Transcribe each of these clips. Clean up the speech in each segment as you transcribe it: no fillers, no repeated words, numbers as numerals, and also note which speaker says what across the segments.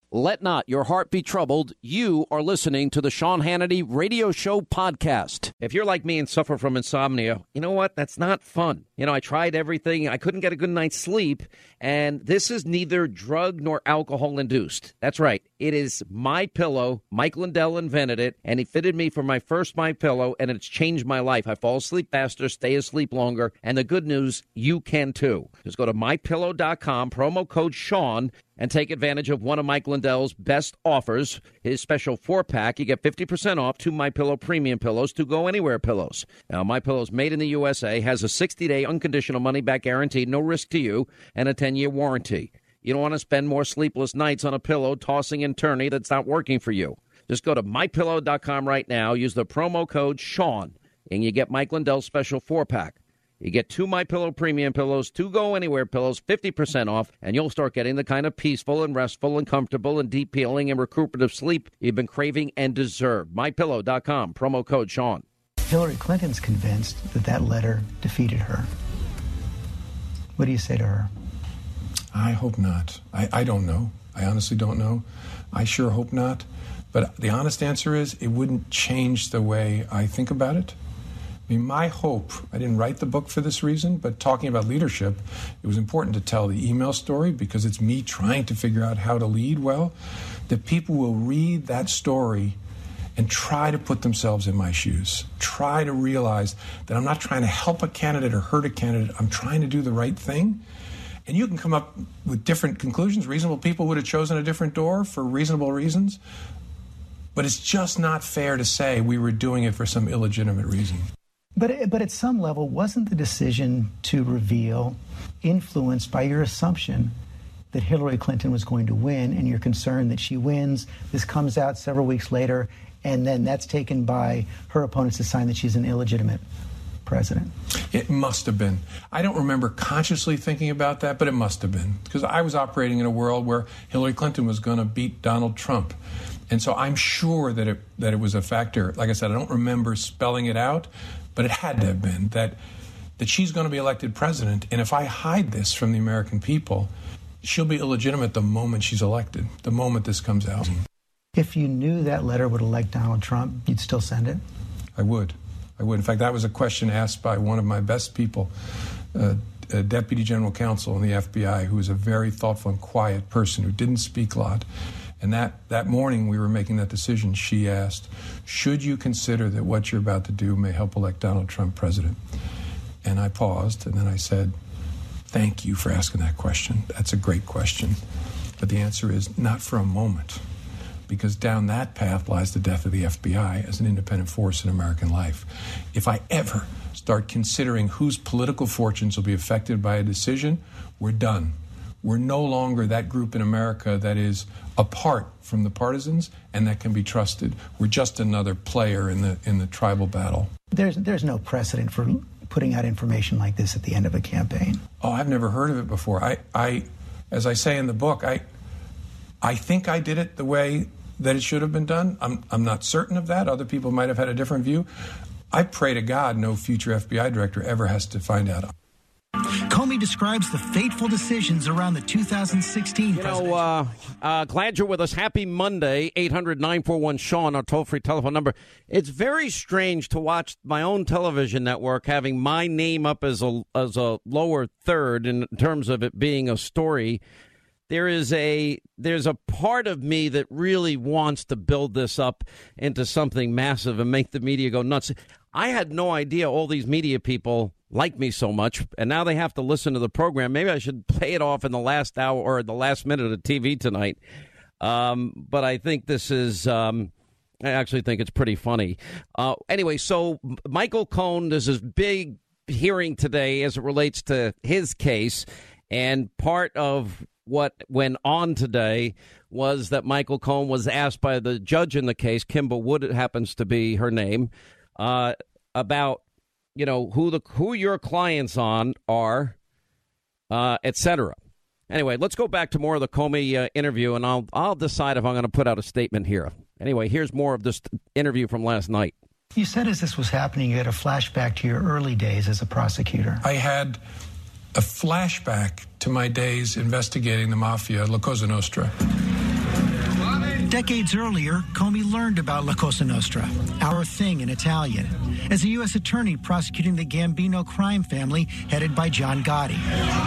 Speaker 1: Let not your heart be troubled. You are listening to the Sean Hannity Radio Show podcast. If you're like me and suffer from insomnia, you know what? That's not fun. You know, I tried everything. I couldn't get a good night's sleep. And this is neither drug nor alcohol induced. That's right. It is MyPillow. Mike Lindell invented it, and he fitted me for my first MyPillow, and it's changed my life. I fall asleep faster, stay asleep longer, and the good news, you can too. Just go to MyPillow.com, promo code Sean, and take advantage of one of Mike Lindell's best offers, his special 4-pack. You get 50% off 2 MyPillow premium pillows, 2 Go Anywhere pillows. Now, MyPillow's made in the USA, has a 60-day unconditional money-back guarantee, no risk to you, and a 10-year warranty. You don't want to spend more sleepless nights on a pillow tossing and turning that's not working for you. Just go to MyPillow.com right now, use the promo code Sean, and you get Mike Lindell's special 4-pack. You get 2 MyPillow premium pillows, 2 Go Anywhere pillows, 50% off, and you'll start getting the kind of peaceful and restful and comfortable and deep healing and recuperative sleep you've been craving and deserve. MyPillow.com, promo code Sean.
Speaker 2: Hillary Clinton's convinced that that letter defeated her. What do you say to her?
Speaker 3: I hope not. I don't know. I honestly don't know. I sure hope not. But the honest answer is it wouldn't change the way I think about it. I mean, my hope, I didn't write the book for this reason, but talking about leadership, it was important to tell the email story because it's me trying to figure out how to lead well, that people will read that story and try to put themselves in my shoes. Try to realize that I'm not trying to help a candidate or hurt a candidate. I'm trying to do the right thing. And you can come up with different conclusions. Reasonable people would have chosen a different door for reasonable reasons. But it's just not fair to say we were doing it for some illegitimate reason.
Speaker 2: But at some level, wasn't the decision to reveal influenced by your assumption that Hillary Clinton was going to win and your concern that she wins? This comes out several weeks later, and then that's taken by her opponents to sign that she's an illegitimate president.
Speaker 3: It must have been. I don't remember consciously thinking about that, but it must have been. Because I was operating in a world where Hillary Clinton was going to beat Donald Trump. And so I'm sure that it was a factor. Like I said, I don't remember spelling it out, but it had to have been that she's going to be elected president. And if I hide this from the American people, she'll be illegitimate the moment she's elected, the moment this comes out.
Speaker 2: If you knew that letter would elect Donald Trump, you'd still send it?
Speaker 3: I would. In fact, that was a question asked by one of my best people, a deputy general counsel in the FBI, who was a very thoughtful and quiet person who didn't speak a lot. And that morning we were making that decision, she asked, should you consider that what you're about to do may help elect Donald Trump president? And I paused, and then I said, thank you for asking that question. That's a great question. But the answer is not for a moment, because down that path lies the death of the FBI as an independent force in American life. If I ever start considering whose political fortunes will be affected by a decision, we're done. We're no longer that group in America that is apart from the partisans and that can be trusted. We're just another player in the tribal battle.
Speaker 2: There's no precedent for putting out information like this at the end of a campaign.
Speaker 3: Oh, I've never heard of it before. I as I say in the book, I think I did it the way that it should have been done. I'm not certain of that. Other people might have had a different view. I pray to God no future FBI director ever has to find out.
Speaker 4: Comey describes the fateful decisions around the 2016 presidential.
Speaker 1: Glad you're with us. Happy Monday. 800-941-SEAN, our toll-free telephone number. It's very strange to watch my own television network having my name up as a lower third in terms of it being a story. There's a part of me that really wants to build this up into something massive and make the media go nuts. I had no idea all these media people like me so much, and now they have to listen to the program. Maybe I should play it off in the last hour or the last minute of TV tonight. But I think this is, I actually think it's pretty funny. Anyway, so Michael Cohen, there's this big hearing today as it relates to his case, and part of what went on today was that Michael Cohen was asked by the judge in the case, Kimba Wood, it happens to be her name, about, you know, who your clients are, et cetera. Anyway, let's go back to more of the Comey interview, and I'll decide if I'm going to put out a statement here. Anyway, here's more of this interview from last night.
Speaker 2: You said as this was happening, you had a flashback to your early days as a prosecutor.
Speaker 3: I had a flashback to my days investigating the mafia, La Cosa Nostra.
Speaker 4: Decades earlier, Comey learned about La Cosa Nostra, our thing in Italian, as a U.S. attorney prosecuting the Gambino crime family headed by John Gotti.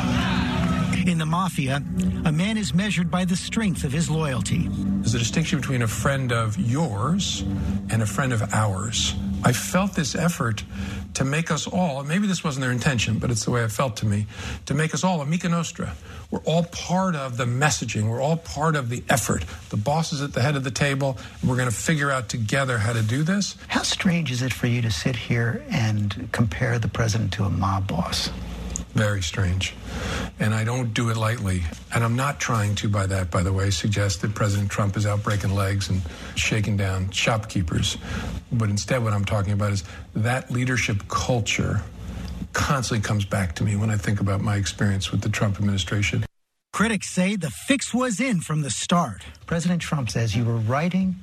Speaker 4: In the mafia, a man is measured by the strength of his loyalty.
Speaker 3: There's a distinction between a friend of yours and a friend of ours. I felt this effort to make us all, maybe this wasn't their intention, but it's the way it felt to me, to make us all Amica Nostra. We're all part of the messaging. We're all part of the effort. The boss is at the head of the table, and we're going to figure out together how to do this.
Speaker 2: How strange is it for you to sit here and compare the president to a mob boss?
Speaker 3: Very strange. And I don't do it lightly. And I'm not trying to, by the way, suggest that President Trump is out breaking legs and shaking down shopkeepers. But instead what I'm talking about is that leadership culture constantly comes back to me when I think about my experience with the Trump administration.
Speaker 4: Critics say the fix was in from the start.
Speaker 2: President Trump says you were writing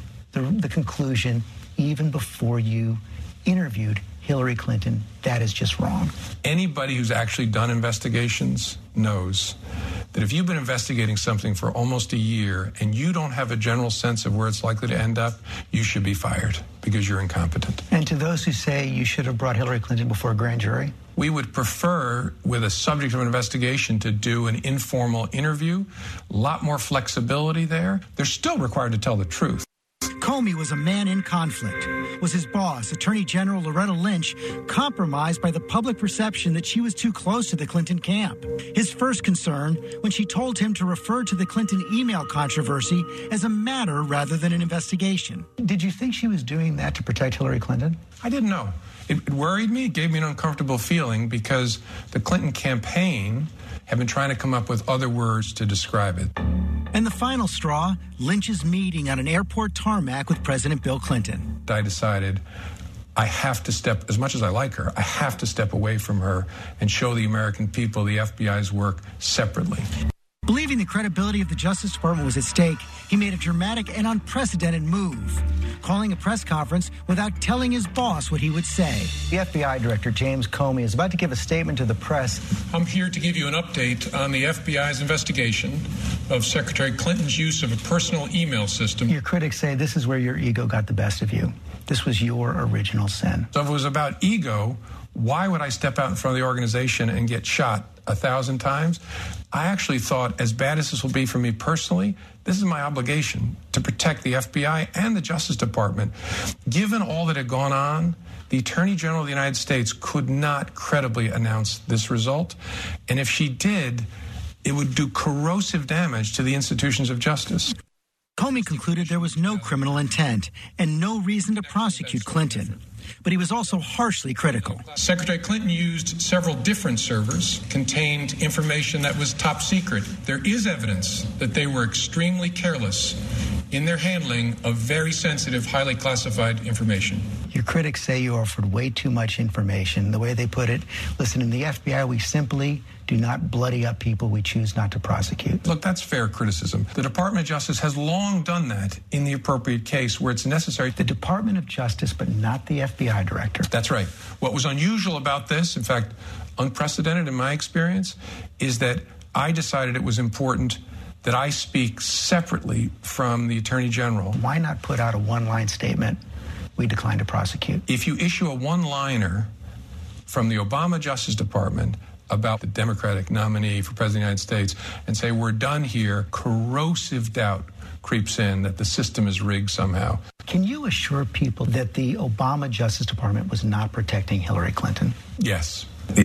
Speaker 2: the conclusion even before you interviewed Hillary Clinton. That is just wrong.
Speaker 3: Anybody who's actually done investigations knows that if you've been investigating something for almost a year and you don't have a general sense of where it's likely to end up, you should be fired because you're incompetent.
Speaker 2: And to those who say you should have brought Hillary Clinton before a grand jury?
Speaker 3: We would prefer, with a subject of an investigation, to do an informal interview. A lot more flexibility there. They're still required to tell the truth.
Speaker 4: Comey was a man in conflict. Was his boss, Attorney General Loretta Lynch, compromised by the public perception that she was too close to the Clinton camp? His first concern when she told him to refer to the Clinton email controversy as a matter rather than an investigation.
Speaker 2: Did you think she was doing that to protect Hillary Clinton?
Speaker 3: I didn't know. It worried me. It gave me an uncomfortable feeling because the Clinton campaign had been trying to come up with other words to describe it.
Speaker 4: And the final straw, Lynch's meeting on an airport tarmac with President Bill Clinton.
Speaker 3: I decided I have to step, as much as I like her, I have to step away from her and show the American people the FBI's work separately.
Speaker 4: Believing the credibility of the Justice Department was at stake, he made a dramatic and unprecedented move, calling a press conference without telling his boss what he would say.
Speaker 2: The FBI Director, James Comey, is about to give a statement to the press.
Speaker 3: I'm here to give you an update on the FBI's investigation of Secretary Clinton's use of a personal email system.
Speaker 2: Your critics say this is where your ego got the best of you. This was your original sin.
Speaker 3: So if it was about ego, why would I step out in front of the organization and get shot 1,000 times? I actually thought, as bad as this will be for me personally, this is my obligation to protect the FBI and the Justice Department. Given all that had gone on, the Attorney General of the United States could not credibly announce this result. And if she did, it would do corrosive damage to the institutions of justice.
Speaker 4: Comey concluded there was no criminal intent and no reason to prosecute Clinton. But he was also harshly critical.
Speaker 3: Secretary Clinton used several different servers, contained information that was top secret. There is evidence that they were extremely careless in their handling of very sensitive, highly classified information.
Speaker 2: Your critics say you offered way too much information. The way they put it, listen, in the FBI, we simply do not bloody up people we choose not to prosecute.
Speaker 3: Look, that's fair criticism. The Department of Justice has long done that in the appropriate case where it's necessary.
Speaker 2: The Department of Justice, but not the FBI director.
Speaker 3: That's right. What was unusual about this, in fact, unprecedented in my experience, is that I decided it was important that I speak separately from the Attorney General.
Speaker 2: Why not put out a one-line statement? We decline to prosecute.
Speaker 3: If you issue a one-liner from the Obama Justice Department about the Democratic nominee for President of the United States and say, we're done here, corrosive doubt creeps in that the system is rigged somehow.
Speaker 2: Can you assure people that the Obama Justice Department was not protecting Hillary Clinton?
Speaker 3: Yes. The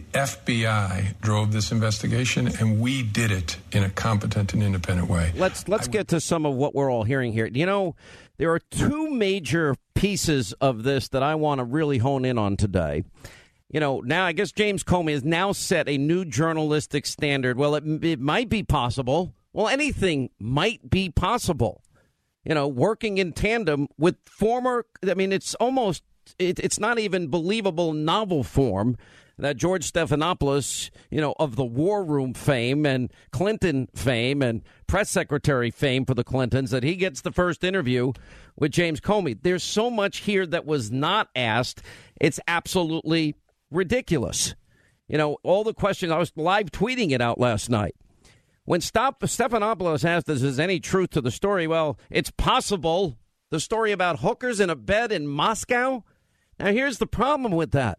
Speaker 3: FBI drove this investigation, and we did it in a competent and independent way.
Speaker 1: Let's get to some of what we're all hearing here. You know, there are two major pieces of this that I want to really hone in on today. You know, now I guess James Comey has now set a new journalistic standard. Well, it might be possible. Well, anything might be possible. You know, working in tandem with former, I mean, it's almost, it's not even believable novel form that George Stephanopoulos, you know, of the War Room fame and Clinton fame and press secretary fame for the Clintons, that he gets the first interview with James Comey. There's so much here that was not asked. It's absolutely ridiculous. You know, all the questions, I was live tweeting it out last night. When Stephanopoulos asked if there's any truth to the story, well, it's possible. The story about hookers in a bed in Moscow? Now, here's the problem with that.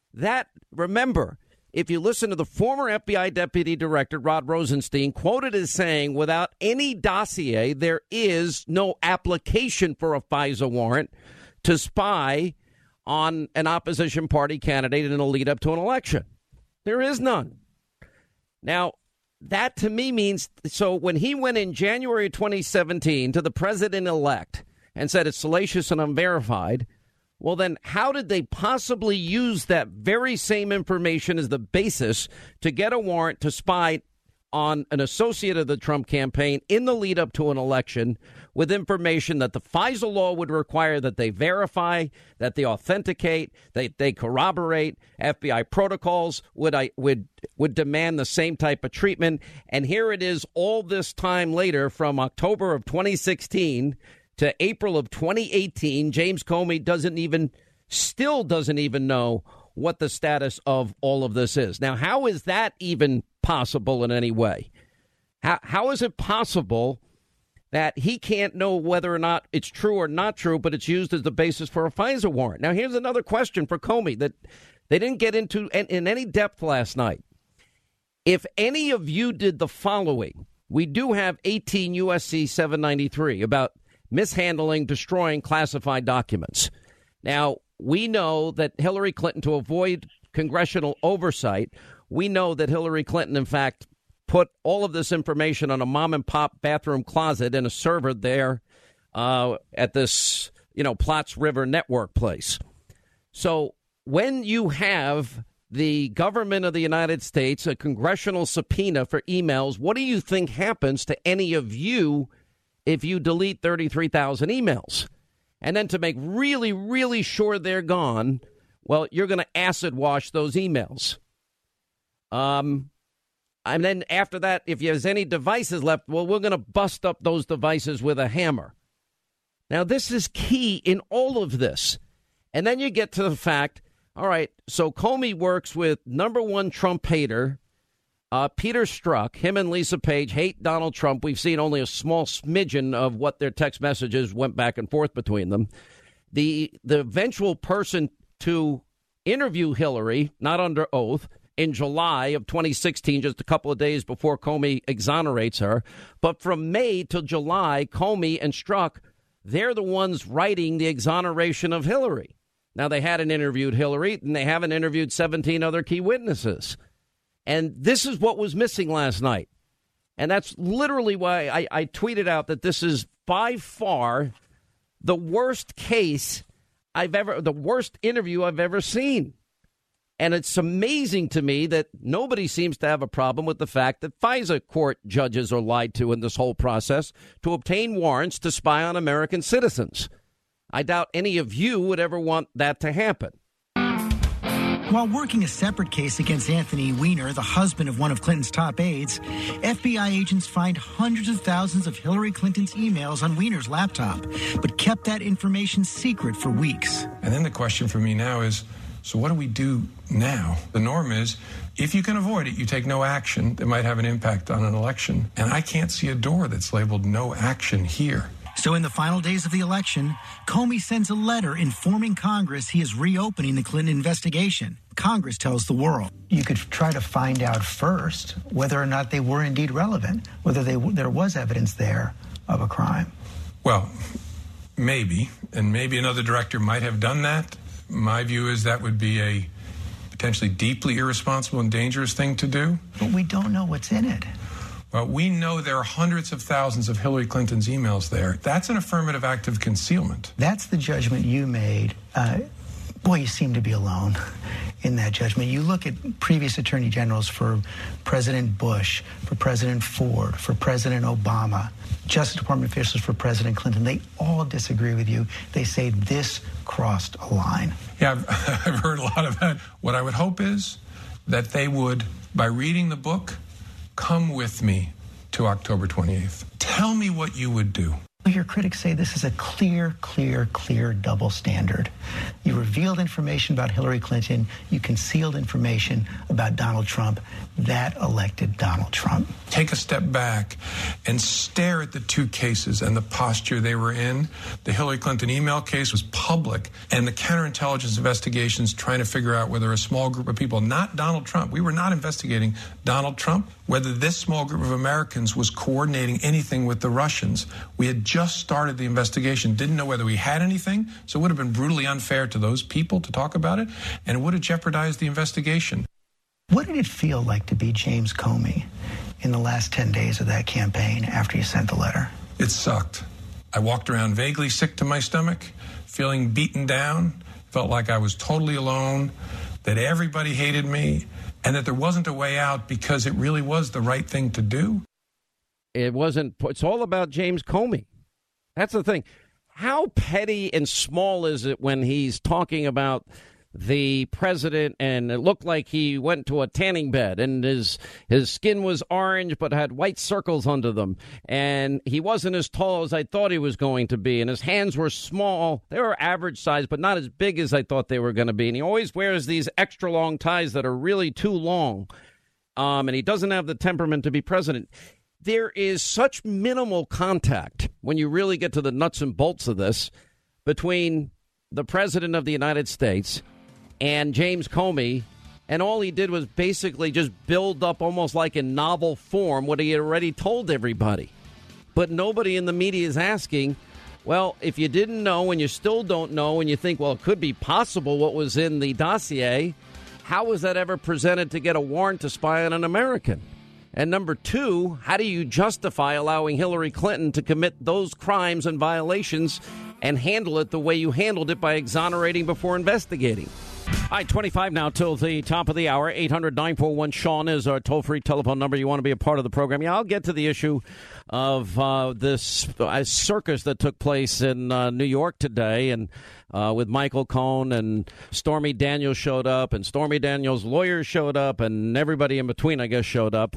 Speaker 1: Remember, if you listen to the former FBI Deputy Director, Rod Rosenstein, quoted as saying, without any dossier, there is no application for a FISA warrant to spy on an opposition party candidate in a lead up to an election. There is none. Now, that to me means, so when he went in January 2017 to the president-elect and said it's salacious and unverified, well, then how did they possibly use that very same information as the basis to get a warrant to spy on an associate of the Trump campaign in the lead up to an election with information that the FISA law would require that they verify, that they authenticate, they corroborate? FBI protocols would demand the same type of treatment. And here it is all this time later, from October of 2016 to April of 2018, James Comey still doesn't even know what the status of all of this is. Now, how is that even possible in any way? How is it possible that he can't know whether or not it's true or not true, but it's used as the basis for a FISA warrant? Now, here's another question for Comey that they didn't get into in any depth last night. If any of you did the following, we do have 18 U.S.C. 793 about mishandling, destroying classified documents. Now, we know that Hillary Clinton, to avoid congressional oversight, we know that Hillary Clinton, in fact, put all of this information on a mom and pop bathroom closet in a server there at this, Platts River Network place. So when you have the government of the United States, a congressional subpoena for emails, what do you think happens to any of you if you delete 33,000 emails? And then to make really, really sure they're gone, well, you're going to acid wash those emails. And then after that, if there's any devices left, well, we're going to bust up those devices with a hammer. Now, this is key in all of this. And then you get to the fact, all right, so Comey works with number one Trump hater, Peter Strzok. Him and Lisa Page hate Donald Trump. We've seen only a small smidgen of what their text messages went back and forth between them. The eventual person to interview Hillary, not under oath, in July of 2016, just a couple of days before Comey exonerates her. But from May till July, Comey and Strzok, they're the ones writing the exoneration of Hillary. Now, they hadn't interviewed Hillary, and they haven't interviewed 17 other key witnesses. And this is what was missing last night. And that's literally why I tweeted out that this is by far the worst case the worst interview I've ever seen. And it's amazing to me that nobody seems to have a problem with the fact that FISA court judges are lied to in this whole process to obtain warrants to spy on American citizens. I doubt any of you would ever want that to happen.
Speaker 4: While working a separate case against Anthony Weiner, the husband of one of Clinton's top aides, FBI agents find hundreds of thousands of Hillary Clinton's emails on Weiner's laptop, but kept that information secret for weeks.
Speaker 3: And then the question for me now is, so what do we do now? The norm is, if you can avoid it, you take no action that might have an impact on an election. And I can't see a door that's labeled no action here.
Speaker 4: So in the final days of the election, Comey sends a letter informing Congress he is reopening the Clinton investigation. Congress tells the world.
Speaker 2: You could try to find out first whether or not they were indeed relevant, whether there was evidence there of a crime.
Speaker 3: Well, maybe, and maybe another director might have done that. My view is that would be a potentially deeply irresponsible and dangerous thing to do.
Speaker 2: But we don't know what's in it.
Speaker 3: Well, we know there are hundreds of thousands of Hillary Clinton's emails there. That's an affirmative act of concealment.
Speaker 2: That's the judgment you made. Boy, you seem to be alone in that judgment. You look at previous attorney generals for President Bush, for President Ford, for President Obama, Justice Department officials for President Clinton. They all disagree with you. They say this crossed a line.
Speaker 3: Yeah, I've heard a lot of that. What I would hope is that they would, by reading the book, come with me to October 28th. Tell me what you would do.
Speaker 2: Your critics say this is a clear double standard. You revealed information about Hillary Clinton. You concealed information about Donald Trump. that elected Donald Trump.
Speaker 3: Take a step back and stare at the two cases and the posture they were in. The Hillary Clinton email case was public, and the counterintelligence investigations trying to figure out whether a small group of people, not Donald Trump, we were not investigating Donald Trump, whether this small group of Americans was coordinating anything with the Russians. We had just started the investigation, didn't know whether we had anything, so it would have been brutally unfair to those people to talk about it, and it would have jeopardized the investigation.
Speaker 2: What did it feel like to be James Comey in the last 10 days of that campaign after you sent the letter?
Speaker 3: It sucked. I walked around vaguely sick to my stomach, feeling beaten down, felt like I was totally alone, that everybody hated me, and that there wasn't a way out because it really was the right thing to do.
Speaker 1: It wasn't. It's all about James Comey. That's the thing. How petty and small is it when he's talking about the president, and it looked like he went to a tanning bed, and his skin was orange but had white circles under them, and he wasn't as tall as I thought he was going to be, and his hands were small. They were average size, but not as big as I thought they were going to be, and he always wears these extra long ties that are really too long, and he doesn't have the temperament to be president. There is such minimal contact when you really get to the nuts and bolts of this between the president of the United States and James Comey, and all he did was basically just build up almost like in novel form what he had already told everybody. But nobody in the media is asking, well, if you didn't know and you still don't know and you think, well, it could be possible what was in the dossier, how was that ever presented to get a warrant to spy on an American? And number two, how do you justify allowing Hillary Clinton to commit those crimes and violations and handle it the way you handled it by exonerating before investigating? All right, 25 now till the top of the hour. 800-941-SEAN is our toll-free telephone number. You want to be a part of the program. Yeah, I'll get to the issue of this circus that took place in New York today, and with Michael Cohen, and Stormy Daniels showed up, and Stormy Daniels' lawyers showed up, and everybody in between, I guess, showed up.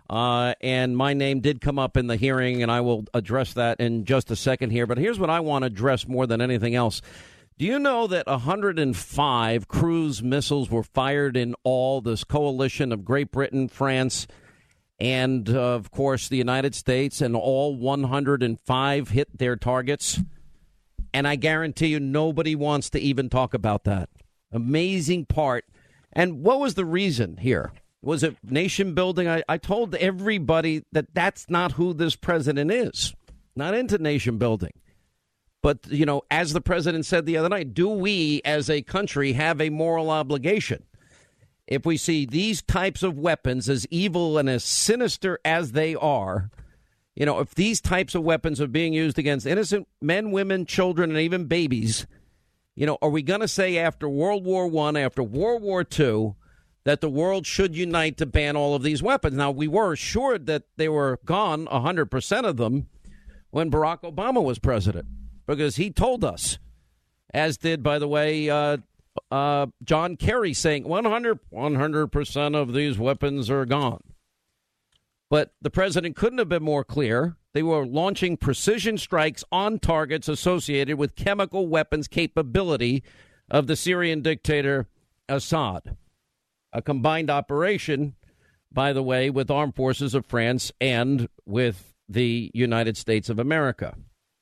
Speaker 1: And my name did come up in the hearing, and I will address that in just a second here. But here's what I want to address more than anything else. Do you know that 105 cruise missiles were fired in all, this coalition of Great Britain, France, and, of course, the United States, and all 105 hit their targets? And I guarantee you nobody wants to even talk about that. Amazing part. And what was the reason here? Was it nation building? I told everybody that that's not who this president is. Not into nation building. But, you know, as the president said the other night, do we as a country have a moral obligation? If we see these types of weapons, as evil and as sinister as they are, you know, if these types of weapons are being used against innocent men, women, children, and even babies, you know, are we going to say after World War I, after World War II, that the world should unite to ban all of these weapons? Now, we were assured that they were gone, 100% of them, when Barack Obama was president, because he told us, as did, by the way, John Kerry, saying 100% of these weapons are gone. But the president couldn't have been more clear. They were launching precision strikes on targets associated with chemical weapons capability of the Syrian dictator Assad. A combined operation, by the way, with armed forces of France and with the United States of America.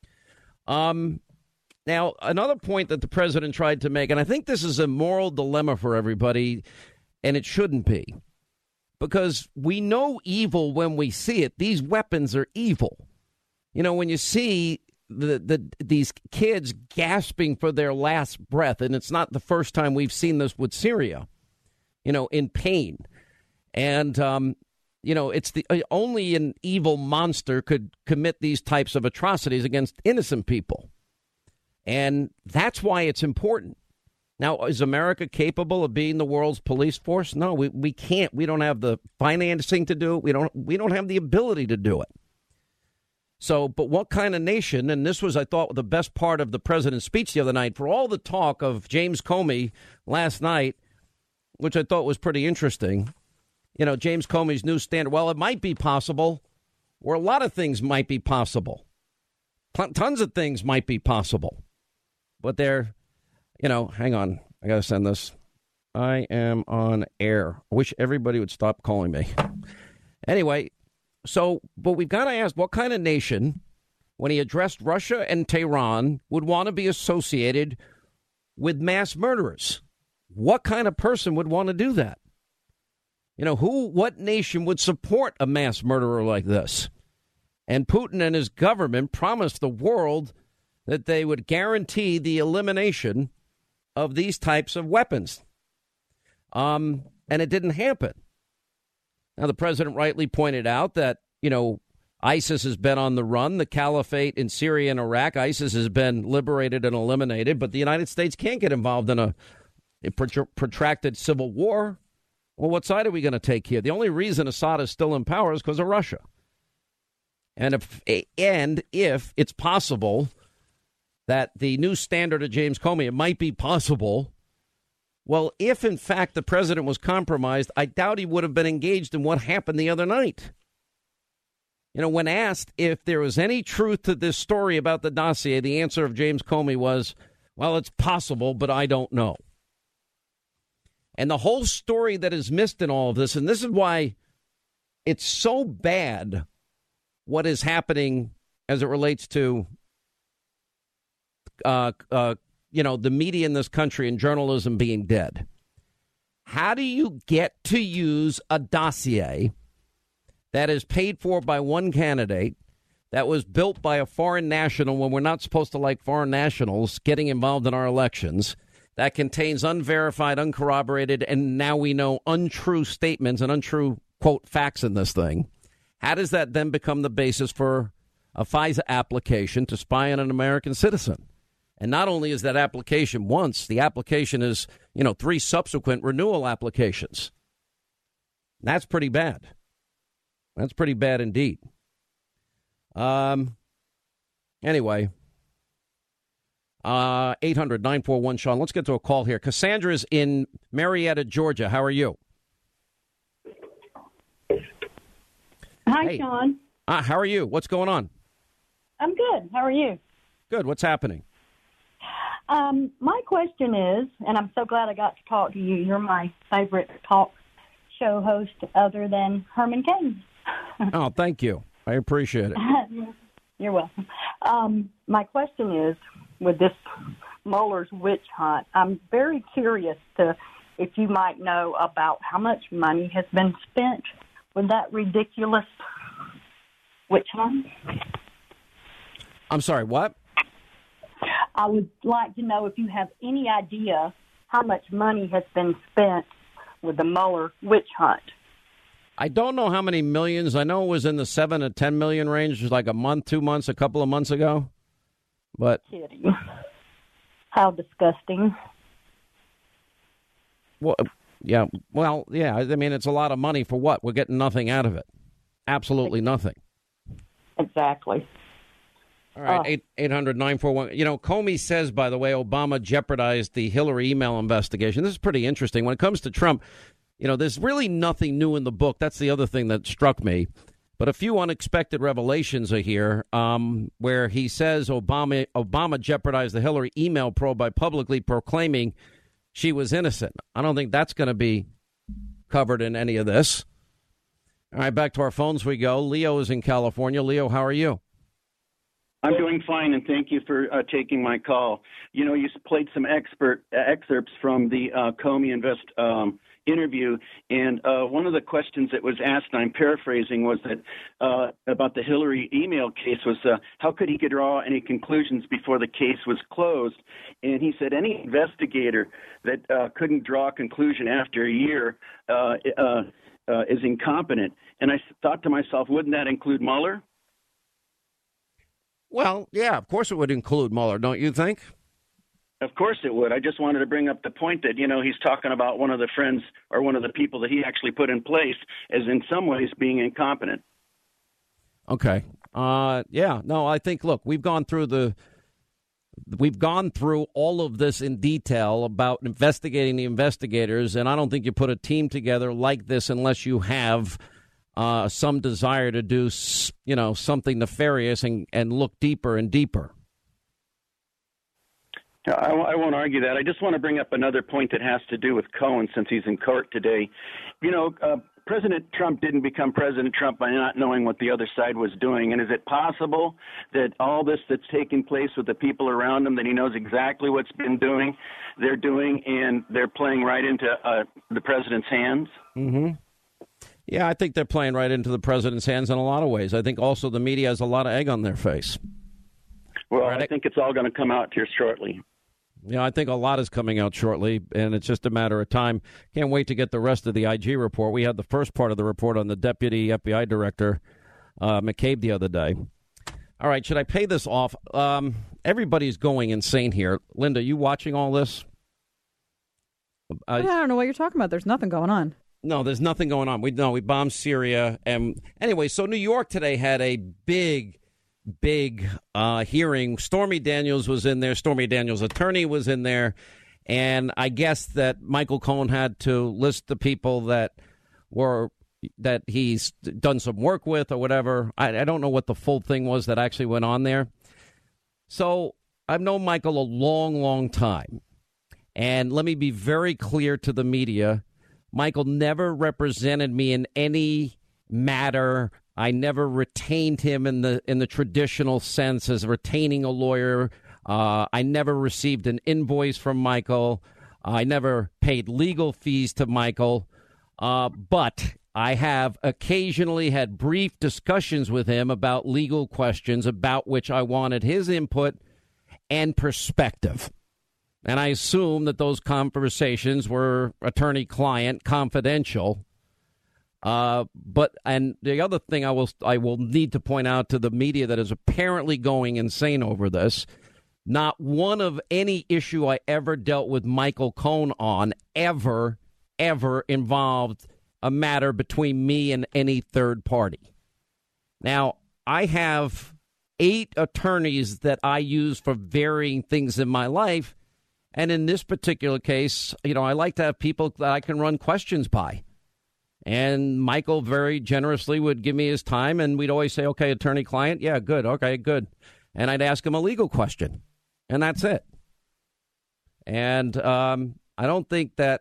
Speaker 1: Now, another point that the president tried to make, and I think this is a moral dilemma for everybody, and it shouldn't be, because we know evil when we see it. These weapons are evil. You know, when you see these kids gasping for their last breath, and it's not the first time we've seen this with Syria, you know, in pain. And, you know, it's only an evil monster could commit these types of atrocities against innocent people. And that's why it's important. Now, is America capable of being the world's police force? No, we can't. We don't have the financing to do it. We don't have the ability to do it. So, but what kind of nation, and this was, I thought, the best part of the president's speech the other night, for all the talk of James Comey last night, which I thought was pretty interesting. You know, James Comey's new standard. Well, it might be possible, or a lot of things might be possible. Tons of things might be possible. But they're, you know, hang on. I got to send this. I am on air. I wish everybody would stop calling me. Anyway, but we've got to ask, what kind of nation, when he addressed Russia and Tehran, would want to be associated with mass murderers? What kind of person would want to do that? What nation would support a mass murderer like this? And Putin and his government promised the world that they would guarantee the elimination of these types of weapons. And it didn't happen. Now, the president rightly pointed out that, ISIS has been on the run. The caliphate in Syria and Iraq, ISIS has been liberated and eliminated. But the United States can't get involved in a protracted civil war. Well, what side are we going to take here? The only reason Assad is still in power is because of Russia. And if it's possible that the new standard of James Comey, it might be possible. Well, if in fact the president was compromised, I doubt he would have been engaged in what happened the other night. When asked if there was any truth to this story about the dossier, the answer of James Comey was, well, it's possible, but I don't know. And the whole story that is missed in all of this, and this is why it's so bad what is happening as it relates to, the media in this country and journalism being dead. How do you get to use a dossier that is paid for by one candidate, that was built by a foreign national when we're not supposed to like foreign nationals getting involved in our elections, that contains unverified, uncorroborated, and now we know untrue statements and untrue, quote, facts in this thing? How does that then become the basis for a FISA application to spy on an American citizen? And not only is that application once, the application is, 3 subsequent renewal applications. That's pretty bad. That's pretty bad indeed. Anyway, 800-941-SEAN. Let's get to a call here. Cassandra's in Marietta, Georgia. How are you?
Speaker 5: Hi,
Speaker 1: hey.
Speaker 5: Sean.
Speaker 1: How are you? What's going on?
Speaker 5: I'm good. How are you?
Speaker 1: Good. What's happening?
Speaker 5: My question is, and I'm so glad I got to talk to you. You're my favorite talk show host other than Herman Cain.
Speaker 1: Oh, thank you. I appreciate it.
Speaker 5: You're welcome. My question is, with this Mueller's witch hunt, I'm very curious if you might know about how much money has been spent with that ridiculous witch hunt.
Speaker 1: I'm sorry, what?
Speaker 5: I would like to know if you have any idea how much money has been spent with the Mueller witch hunt.
Speaker 1: I don't know how many millions. I know it was in the 7 to 10 million range. It was like a month, 2 months, a couple of months ago. But
Speaker 5: kidding. How disgusting.
Speaker 1: Well, yeah. Well, yeah. I mean, it's a lot of money for what? We're getting nothing out of it. Absolutely nothing.
Speaker 5: Exactly.
Speaker 1: All right, 800-941. Comey says, by the way, Obama jeopardized the Hillary email investigation. This is pretty interesting. When it comes to Trump, there's really nothing new in the book. That's the other thing that struck me. But a few unexpected revelations are here where he says Obama jeopardized the Hillary email probe by publicly proclaiming she was innocent. I don't think that's going to be covered in any of this. All right, back to our phones we go. Leo is in California. Leo, how are you?
Speaker 6: I'm doing fine, and thank you for taking my call. You played some excerpts from the Comey interview, and one of the questions that was asked, and I'm paraphrasing, was that about the Hillary email case was how could he draw any conclusions before the case was closed? And he said any investigator that couldn't draw a conclusion after a year is incompetent. And I thought to myself, wouldn't that include Mueller?
Speaker 1: Well, yeah, of course it would include Mueller, don't you think?
Speaker 6: Of course it would. I just wanted to bring up the point that, he's talking about one of the friends or one of the people that he actually put in place as in some ways being incompetent.
Speaker 1: Okay. Yeah, no, I think, look, we've gone through all of this in detail about investigating the investigators, and I don't think you put a team together like this unless you have some desire to do, something nefarious and look deeper and deeper.
Speaker 6: I won't argue that. I just want to bring up another point that has to do with Cohen since he's in court today. President Trump didn't become President Trump by not knowing what the other side was doing. And is it possible that all this that's taking place with the people around him, that he knows exactly what's been doing, and they're playing right into the president's hands?
Speaker 1: Mm-hmm. Yeah, I think they're playing right into the president's hands in a lot of ways. I think also the media has a lot of egg on their face.
Speaker 6: Well, I think it's all going to come out here shortly.
Speaker 1: Yeah, I think a lot is coming out shortly, and it's just a matter of time. Can't wait to get the rest of the IG report. We had the first part of the report on the Deputy FBI Director, McCabe, the other day. All right, should I pay this off? Everybody's going insane here. Linda, you watching all this?
Speaker 7: I don't know what you're talking about. There's nothing going on.
Speaker 1: No, there's nothing going on. We bombed Syria. And anyway, so New York today had a big hearing. Stormy Daniels was in there. Stormy Daniels' attorney was in there. And I guess that Michael Cohen had to list the people that he's done some work with or whatever. I don't know what the full thing was that actually went on there. So I've known Michael a long, long time. And let me be very clear to the media. Michael never represented me in any matter. I never retained him in the traditional sense as retaining a lawyer. I never received an invoice from Michael. I never paid legal fees to Michael. But I have occasionally had brief discussions with him about legal questions about which I wanted his input and perspective. And I assume that those conversations were attorney-client confidential. But the other thing I will need to point out to the media that is apparently going insane over this, not one of any issue I ever dealt with Michael Cohen on ever involved a matter between me and any third party. Now, I have 8 attorneys that I use for varying things in my life. And in this particular case, I like to have people that I can run questions by. And Michael very generously would give me his time, and we'd always say, okay, attorney-client, yeah, good, okay, good. And I'd ask him a legal question, and that's it. And I don't think that,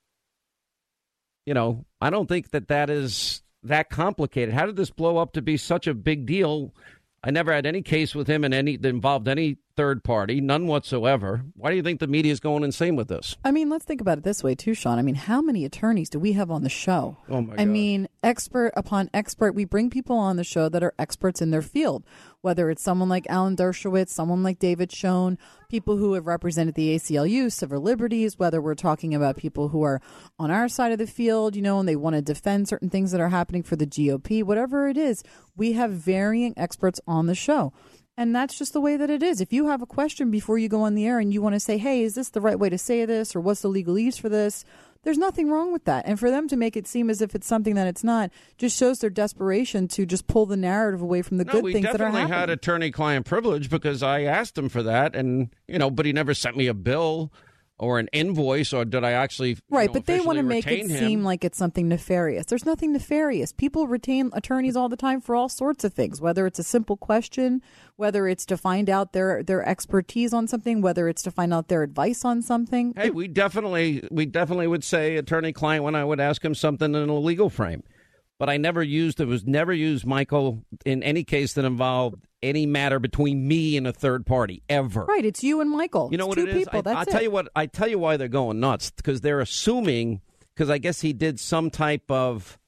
Speaker 1: that is that complicated. How did this blow up to be such a big deal? I never had any case with him that involved any third party, none whatsoever. Why do you think the media is going insane with this?
Speaker 7: I mean, let's think about it this way, too, Sean. I mean, how many attorneys do we have on the show?
Speaker 1: Oh, my God.
Speaker 7: I mean, expert upon expert. We bring people on the show that are experts in their field, whether it's someone like Alan Dershowitz, someone like David Schoen, people who have represented the ACLU, civil liberties, whether we're talking about people who are on our side of the field, and they want to defend certain things that are happening for the GOP, whatever it is, we have varying experts on the show. And that's just the way that it is. If you have a question before you go on the air and you want to say, hey, is this the right way to say this, or what's the legalese for this? There's nothing wrong with that. And for them to make it seem as if it's something that it's not just shows their desperation to just pull the narrative away from the good things that are happening.
Speaker 1: We definitely had attorney-client privilege because I asked him for that, and but he never sent me a bill or an invoice, or did I actually
Speaker 7: right? But they want to make it
Speaker 1: him?
Speaker 7: seem like it's something nefarious. There's nothing nefarious. People retain attorneys all the time for all sorts of things, whether it's a simple question, whether it's to find out their expertise on something, whether it's to find out their advice on something.
Speaker 1: Hey, we definitely would say attorney-client when I would ask him something in a legal frame. But I never used Michael in any case that involved any matter between me and a third party ever.
Speaker 7: Right, it's you and Michael.
Speaker 1: You know
Speaker 7: it's
Speaker 1: what
Speaker 7: two
Speaker 1: it is?
Speaker 7: people. That's
Speaker 1: I tell you why they're going nuts, because they're assuming, because I guess he did some type of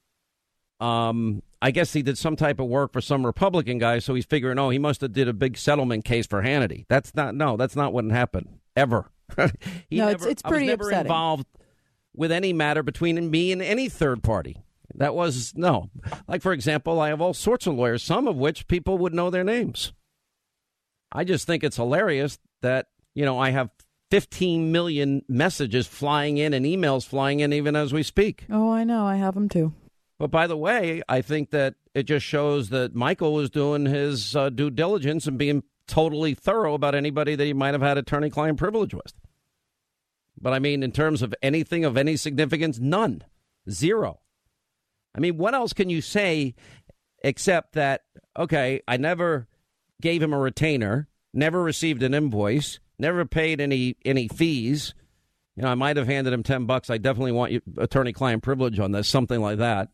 Speaker 1: work for some Republican guy, so he's figuring, he must have did a big settlement case for Hannity. That's not what happened ever.
Speaker 7: It's pretty
Speaker 1: I was never
Speaker 7: upsetting.
Speaker 1: Involved with any matter between me and any third party. That was no. Like, for example, I have all sorts of lawyers, some of which people would know their names. I just think it's hilarious that, I have 15 million messages flying in and emails flying in even as we speak.
Speaker 7: Oh, I know. I have them, too.
Speaker 1: But by the way, I think that it just shows that Michael was doing his due diligence and being totally thorough about anybody that he might have had attorney-client privilege with. But, I mean, in terms of anything of any significance, none. Zero. I mean, what else can you say except that, okay, I never gave him a retainer, never received an invoice, never paid any fees. You know, I might have handed him $10. I definitely want you attorney-client privilege on this, something like that.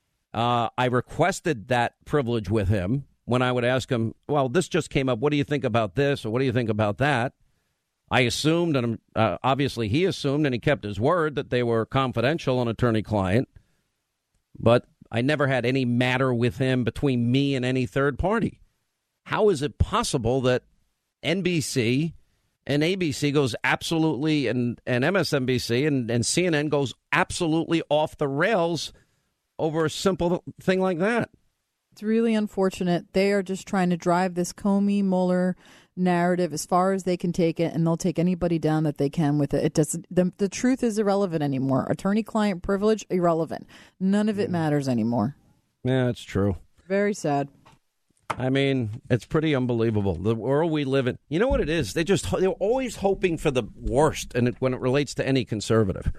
Speaker 1: I requested that privilege with him when I would ask him, well, this just came up. What do you think about this? Or what do you think about that? I assumed, and obviously he assumed, and he kept his word, that they were confidential on attorney-client. But I never had any matter with him between me and any third party. How is it possible that NBC and ABC goes absolutely, and MSNBC and CNN goes absolutely off the rails over a simple thing like that?
Speaker 7: It's really unfortunate. They are just trying to drive this Comey-Mueller narrative as far as they can take it, and they'll take anybody down that they can with it. It doesn't. The truth is irrelevant anymore. Attorney-client privilege, irrelevant. None of it matters anymore.
Speaker 1: Yeah, it's true.
Speaker 7: Very sad.
Speaker 1: I mean, it's pretty unbelievable. The world we live in. You know what it is? They're always hoping for the worst, and when it relates to any conservative.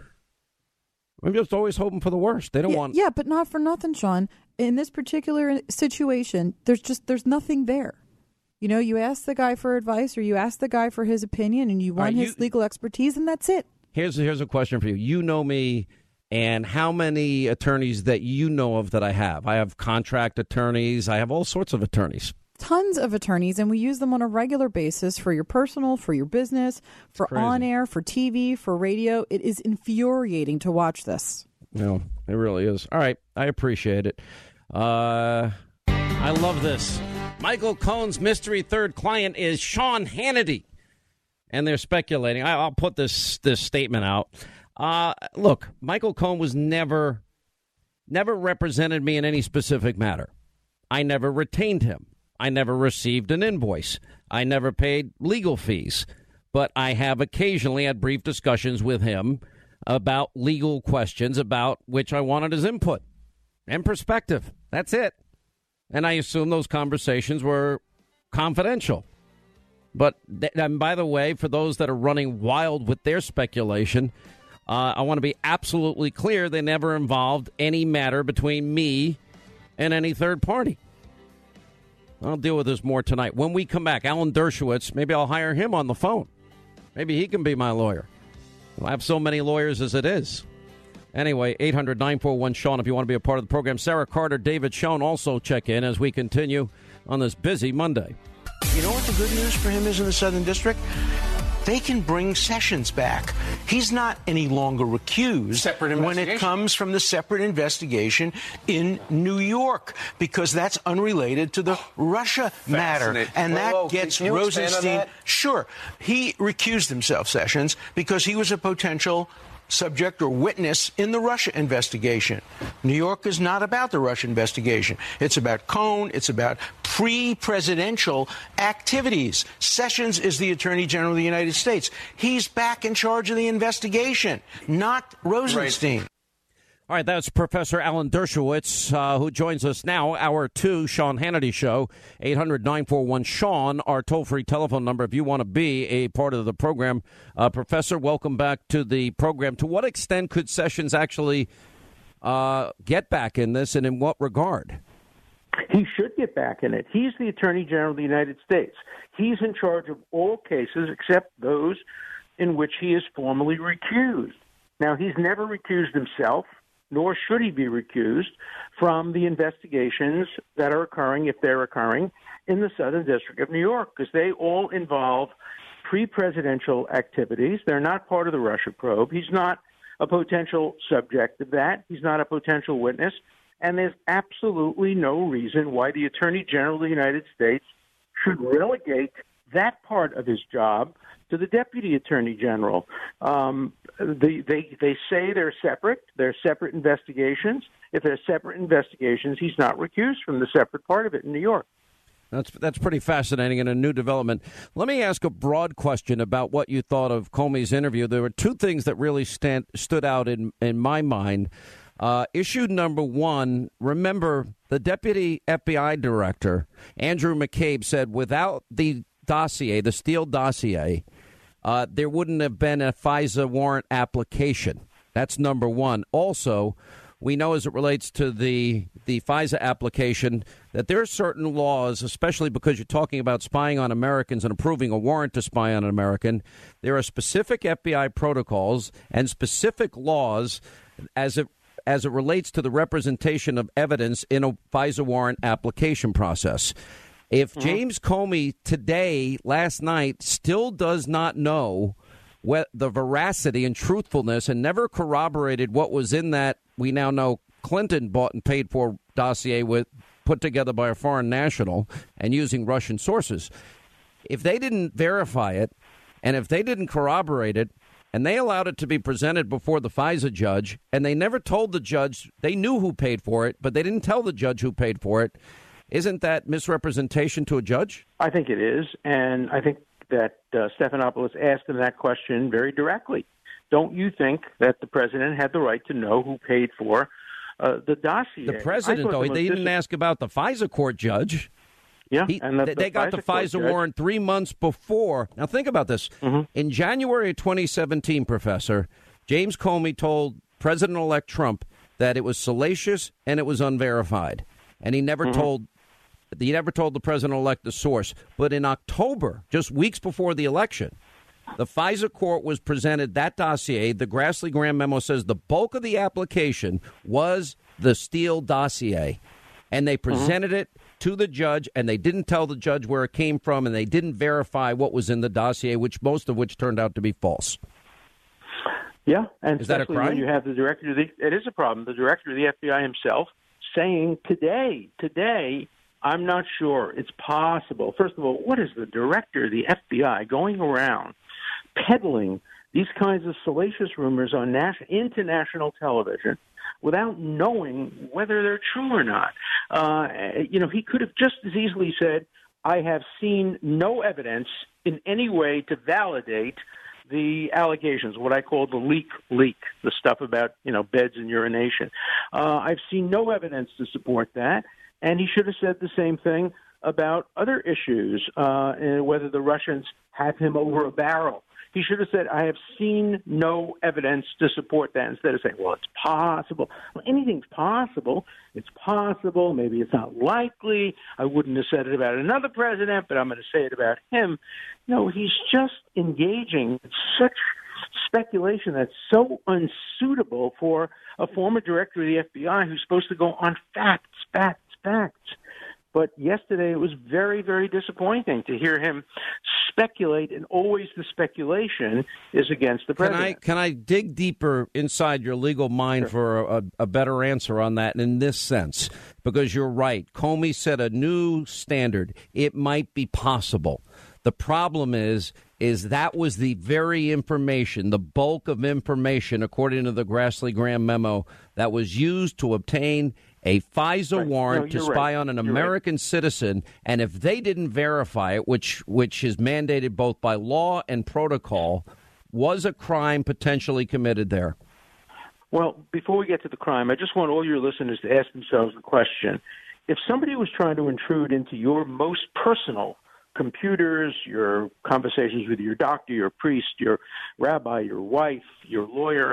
Speaker 1: I'm just always hoping for the worst. They don't want.
Speaker 7: Yeah, but not for nothing, Sean. In this particular situation, there's nothing there. You know, you ask the guy for advice or you ask the guy for his opinion and you want his legal expertise, and that's it.
Speaker 1: Here's a question for you. You know me, and how many attorneys that you know of that I have? I have contract attorneys. I have all sorts of attorneys.
Speaker 7: Tons of attorneys, and we use them on a regular basis for your personal, for your business, for on air, for TV, for radio. It is infuriating to watch this.
Speaker 1: No, it really is. All right. I appreciate it. I love this. Michael Cohen's mystery third client is Sean Hannity. And they're speculating. I'll put this statement out. Look, Michael Cohen was never represented me in any specific matter. I never retained him. I never received an invoice. I never paid legal fees. But I have occasionally had brief discussions with him about legal questions about which I wanted his input and perspective. That's it. And I assume those conversations were confidential. But and by the way, for those that are running wild with their speculation, I want to be absolutely clear. They never involved any matter between me and any third party. I'll deal with this more tonight. When we come back, Alan Dershowitz, maybe I'll hire him on the phone. Maybe he can be my lawyer. I have so many lawyers as it is. Anyway, 800-941-SEAN if you want to be a part of the program. Sarah Carter, David Schoen also check in as we continue on this busy Monday.
Speaker 8: You know what the good news for him is in the Southern District? They can bring Sessions back. He's not any longer recused when it comes from the separate investigation in New York, because that's unrelated to the Russia matter. And that gets Rosenstein. Sure. He recused himself, Sessions, because he was a potential subject or witness in the Russia investigation. New York is not about the Russia investigation. It's about Cohn. It's about pre-presidential activities. Sessions is the Attorney General of the United States. He's back in charge of the investigation, not Rosenstein.
Speaker 1: Right. All right, that's Professor Alan Dershowitz, who joins us now, Hour 2, Sean Hannity Show, 800-941-SEAN, our toll-free telephone number if you want to be a part of the program. Professor, welcome back to the program. To what extent could Sessions actually get back in this, and in what regard?
Speaker 9: He should get back in it. He's the Attorney General of the United States. He's in charge of all cases except those in which he is formally recused. Now, he's never recused himself, nor should he be recused from the investigations that are occurring, if they're occurring, in the Southern District of New York, because they all involve pre-presidential activities. They're not part of the Russia probe. He's not a potential subject of that. He's not a potential witness. And there's absolutely no reason why the Attorney General of the United States should relegate that part of his job to the Deputy Attorney General. They say they're separate. They're separate investigations. If they're separate investigations, he's not recused from the separate part of it in New York.
Speaker 1: That's pretty fascinating and a new development. Let me ask a broad question about what you thought of Comey's interview. There were two things that really stood out in my mind. Issue number one, remember the Deputy FBI Director, Andrew McCabe, said without the dossier, the Steele dossier, there wouldn't have been a FISA warrant application. That's number one. Also, we know as it relates to the FISA application, that there are certain laws, especially because you're talking about spying on Americans and approving a warrant to spy on an American. There are specific FBI protocols and specific laws as it relates to the representation of evidence in a FISA warrant application process. If James Comey today, last night, still does not know the veracity and truthfulness and never corroborated what was in that, we now know Clinton bought and paid for dossier put together by a foreign national and using Russian sources. If they didn't verify it and if they didn't corroborate it and they allowed it to be presented before the FISA judge and they never told the judge, they knew who paid for it, but they didn't tell the judge who paid for it. Isn't that misrepresentation to a judge?
Speaker 9: I think it is. And I think that Stephanopoulos asked him that question very directly. Don't you think that the president had the right to know who paid for the dossier?
Speaker 1: The president, though, they didn't ask about the FISA court judge.
Speaker 9: Yeah,
Speaker 1: they got the FISA warrant 3 months before. Now, think about this. In January of 2017, Professor, James Comey told President-elect Trump that it was salacious and it was unverified. And he never told the president-elect the source. But in October, just weeks before the election, the FISA court was presented that dossier. The Grassley-Graham memo says the bulk of the application was the Steele dossier. And they presented it to the judge, and they didn't tell the judge where it came from, and they didn't verify what was in the dossier, most of which turned out to be false.
Speaker 9: Yeah, and
Speaker 1: is that a crime?
Speaker 9: When you have the director it is a problem. The director of the FBI himself saying today, I'm not sure it's possible. First of all, what is the director of the FBI going around peddling these kinds of salacious rumors on international television without knowing whether they're true or not? He could have just as easily said, I have seen no evidence in any way to validate the allegations, what I call the leak, the stuff about, beds and urination. I've seen no evidence to support that. And he should have said the same thing about other issues, whether the Russians have him over a barrel. He should have said, I have seen no evidence to support that, instead of saying, well, it's possible. Well, anything's possible. It's possible. Maybe it's not likely. I wouldn't have said it about another president, but I'm going to say it about him. No, he's just engaging in such speculation that's so unsuitable for a former director of the FBI who's supposed to go on facts. But yesterday it was very, very disappointing to hear him speculate, and always the speculation is against the president.
Speaker 1: Can I dig deeper inside your legal mind for a better answer on that in this sense? Because you're right. Comey set a new standard. It might be possible. The problem is that was the very information, the bulk of information, according to the Grassley-Graham memo, that was used to obtain a FISA warrant to spy on an American citizen. And if they didn't verify it, which is mandated both by law and protocol, was a crime potentially committed there?
Speaker 9: Well, before we get to the crime, I just want all your listeners to ask themselves the question. If somebody was trying to intrude into your most personal computers, your conversations with your doctor, your priest, your rabbi, your wife, your lawyer,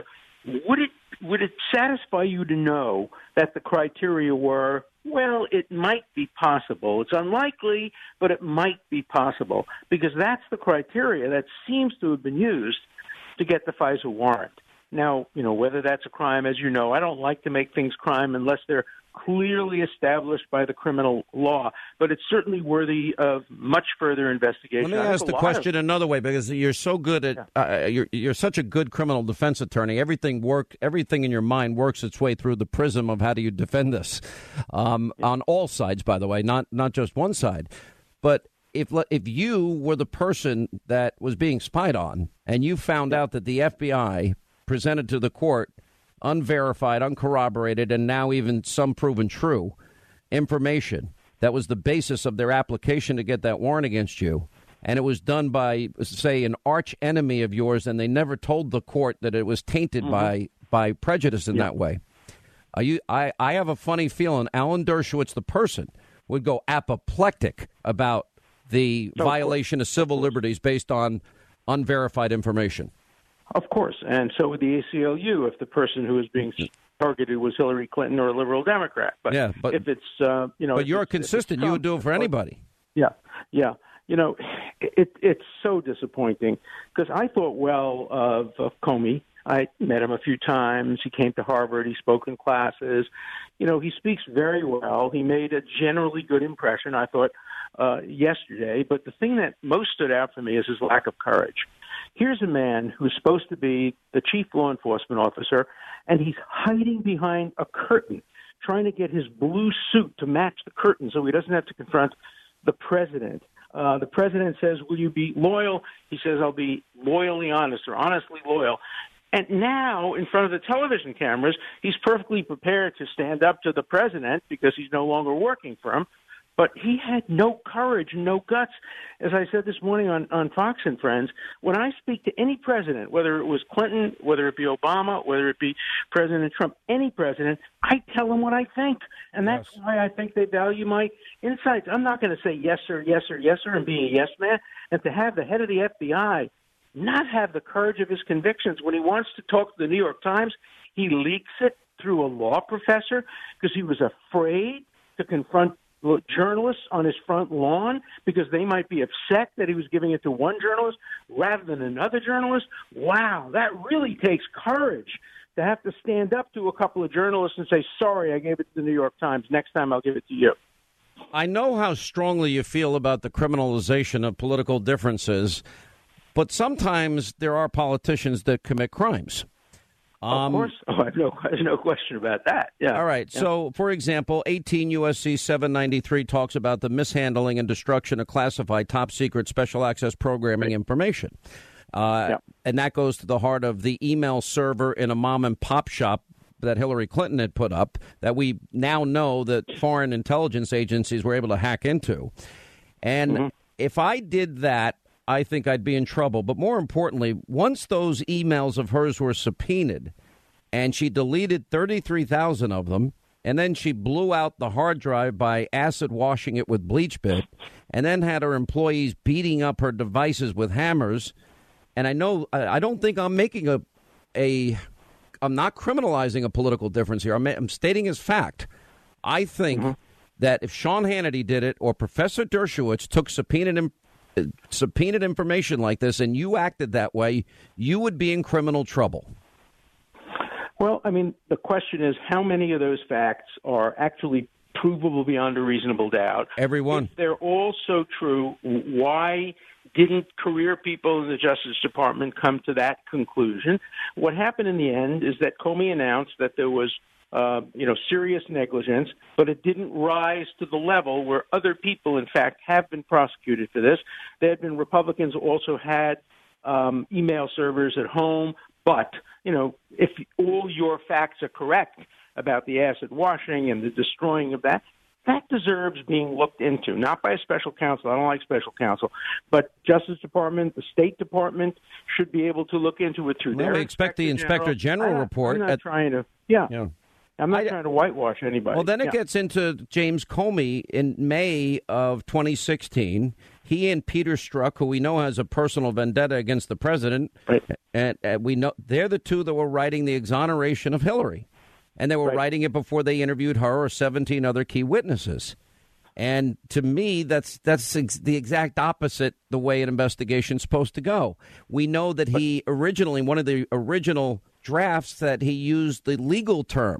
Speaker 9: would it satisfy you to know that the criteria were, well, it might be possible. It's unlikely, but it might be possible, because that's the criteria that seems to have been used to get the FISA warrant. Now, whether that's a crime, as you know, I don't like to make things crime unless they're clearly established by the criminal law, but it's certainly worthy of much further investigation.
Speaker 1: Let me ask the question another way, because you're so good at you're such a good criminal defense attorney. Everything in your mind works its way through the prism of how do you defend this on all sides, by the way, not just one side. But if you were the person that was being spied on and you found out that the FBI presented to the court unverified, uncorroborated, and now even some proven true information that was the basis of their application to get that warrant against you, and it was done by, say, an arch enemy of yours, and they never told the court that it was tainted by prejudice in that way. I have a funny feeling Alan Dershowitz, the person, would go apoplectic about the violation of civil liberties based on unverified information.
Speaker 9: Of course, and so would the ACLU if the person who was being targeted was Hillary Clinton or a liberal Democrat. But if it's
Speaker 1: but you're consistent. You would do it for anybody.
Speaker 9: Yeah. It's so disappointing because I thought well of Comey. I met him a few times. He came to Harvard. He spoke in classes. He speaks very well. He made a generally good impression, I thought, yesterday. But the thing that most stood out for me is his lack of courage. Here's a man who's supposed to be the chief law enforcement officer, and he's hiding behind a curtain, trying to get his blue suit to match the curtain so he doesn't have to confront the president. The president says, will you be loyal? He says, I'll be loyally honest or honestly loyal. And now, in front of the television cameras, he's perfectly prepared to stand up to the president because he's no longer working for him. But he had no courage, no guts. As I said this morning on Fox and Friends, when I speak to any president, whether it was Clinton, whether it be Obama, whether it be President Trump, any president, I tell them what I think. And that's why I think they value my insights. I'm not going to say yes, sir, yes, sir, yes, sir, and be a yes man. And to have the head of the FBI not have the courage of his convictions when he wants to talk to the New York Times, he leaks it through a law professor because he was afraid to confront journalists on his front lawn because they might be upset that he was giving it to one journalist rather than another journalist. Wow, that really takes courage to have to stand up to a couple of journalists and say, sorry, I gave it to the New York Times. Next time I'll give it to you.
Speaker 1: I know how strongly you feel about the criminalization of political differences, but sometimes there are politicians that commit crimes.
Speaker 9: Of course. There's no question about that. Yeah.
Speaker 1: All right. Yeah. So, for example, 18 U.S.C. 793 talks about the mishandling and destruction of classified top secret special access programming information. And that goes to the heart of the email server in a mom and pop shop that Hillary Clinton had put up that we now know that foreign intelligence agencies were able to hack into. And if I did that, I think I'd be in trouble. But more importantly, once those emails of hers were subpoenaed and she deleted 33,000 of them, and then she blew out the hard drive by acid washing it with BleachBit, and then had her employees beating up her devices with hammers. And I don't think I'm making I'm not criminalizing a political difference here. I'm stating as fact. I think that if Sean Hannity did it or Professor Dershowitz took subpoenaed information like this and you acted that way, you would be in criminal trouble.
Speaker 9: Well, I mean, the question is how many of those facts are actually provable beyond a reasonable doubt?
Speaker 1: Everyone.
Speaker 9: If they're all so true, why didn't career people in the Justice Department come to that conclusion? What happened in the end is that Comey announced that there was serious negligence, but it didn't rise to the level where other people, in fact, have been prosecuted for this. There had been Republicans who also had email servers at home, but, if all your facts are correct about the acid washing and the destroying of that deserves being looked into, not by a special counsel. I don't like special counsel, but Justice Department, the State Department should be able to look into it through their
Speaker 1: expect the Inspector General report.
Speaker 9: I'm not trying to, I'm not trying to whitewash anybody.
Speaker 1: Well, then it gets into James Comey in May of 2016. He and Peter Strzok, who we know has a personal vendetta against the president, and we know they're the two that were writing the exoneration of Hillary. And they were writing it before they interviewed her or 17 other key witnesses. And to me, that's the exact opposite the way an investigation's supposed to go. We know that he originally, one of the original drafts, that he used the legal term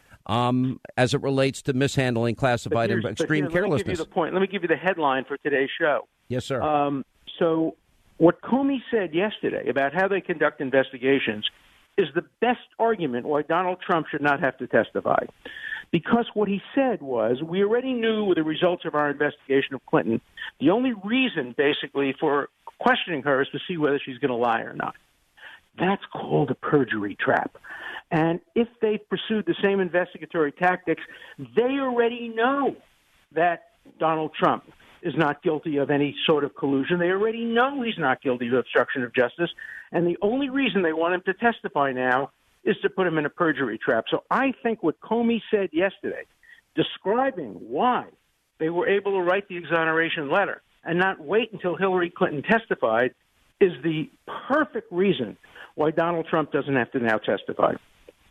Speaker 1: as it relates to mishandling classified and extreme carelessness.
Speaker 9: Let me give you the point. Let me give you the headline for today's show.
Speaker 1: Yes, sir.
Speaker 9: So what Comey said yesterday about how they conduct investigations is the best argument why Donald Trump should not have to testify. Because what he said was, we already knew the results of our investigation of Clinton. The only reason, basically, for questioning her is to see whether she's going to lie or not. That's called a perjury trap. And if they pursued the same investigatory tactics, they already know that Donald Trump is not guilty of any sort of collusion. They already know he's not guilty of obstruction of justice. And the only reason they want him to testify now is to put him in a perjury trap. So I think what Comey said yesterday, describing why they were able to write the exoneration letter and not wait until Hillary Clinton testified, is the perfect reason why Donald Trump doesn't have to now testify.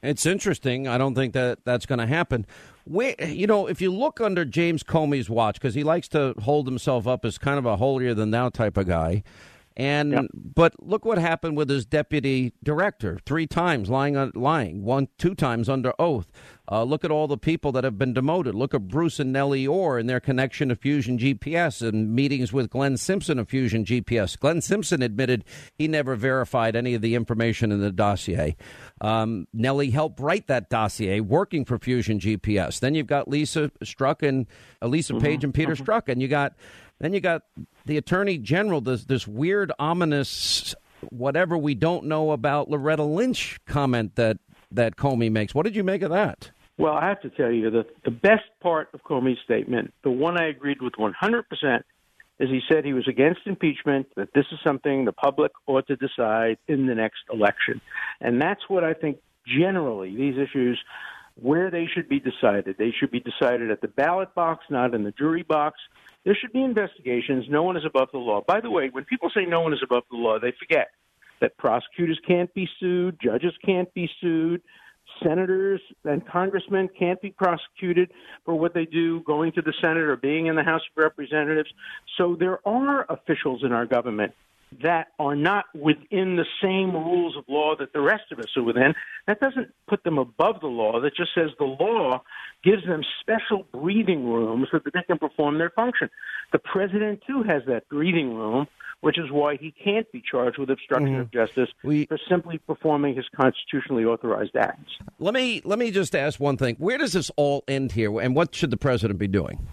Speaker 1: It's interesting. I don't think that's going to happen. If you look under James Comey's watch, because he likes to hold himself up as kind of a holier-than-thou type of guy, but look what happened with his deputy director, 3 times lying, 2 times under oath. Look at all the people that have been demoted. Look at Bruce and Nellie Orr and their connection to Fusion GPS and meetings with Glenn Simpson of Fusion GPS. Glenn Simpson admitted he never verified any of the information in the dossier. Nellie helped write that dossier working for Fusion GPS. Then you've got Lisa Page and Peter Strzok, and you got the Attorney General, this weird, ominous, whatever we don't know about Loretta Lynch comment that Comey makes. What did you make of that?
Speaker 9: Well, I have to tell you that the best part of Comey's statement, the one I agreed with 100%, is he said he was against impeachment, that this is something the public ought to decide in the next election. And that's what I think generally these issues, where they should be decided. They should be decided at the ballot box, not in the jury box. There should be investigations. No one is above the law. By the way, when people say no one is above the law, they forget that prosecutors can't be sued, judges can't be sued, senators and congressmen can't be prosecuted for what they do going to the Senate or being in the House of Representatives. So there are officials in our government that are not within the same rules of law that the rest of us are within. That doesn't put them above the law. That just says the law gives them special breathing room so that they can perform their function. The president, too, has that breathing room, which is why he can't be charged with obstruction of justice for simply performing his constitutionally authorized acts.
Speaker 1: Let me just ask one thing. Where does this all end here, and what should the president be doing?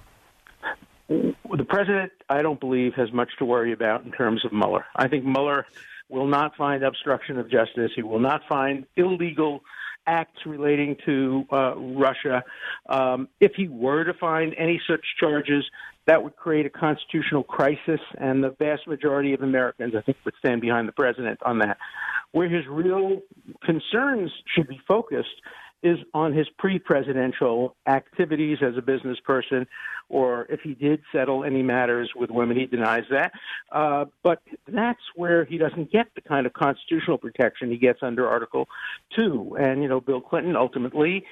Speaker 9: The president, I don't believe, has much to worry about in terms of Mueller. I think Mueller will not find obstruction of justice. He will not find illegal acts relating to Russia. If he were to find any such charges, that would create a constitutional crisis, and the vast majority of Americans, I think, would stand behind the president on that. Where his real concerns should be focused is on his pre-presidential activities as a business person, or if he did settle any matters with women, he denies that. But that's where he doesn't get the kind of constitutional protection he gets under Article 2. And, Bill Clinton ultimately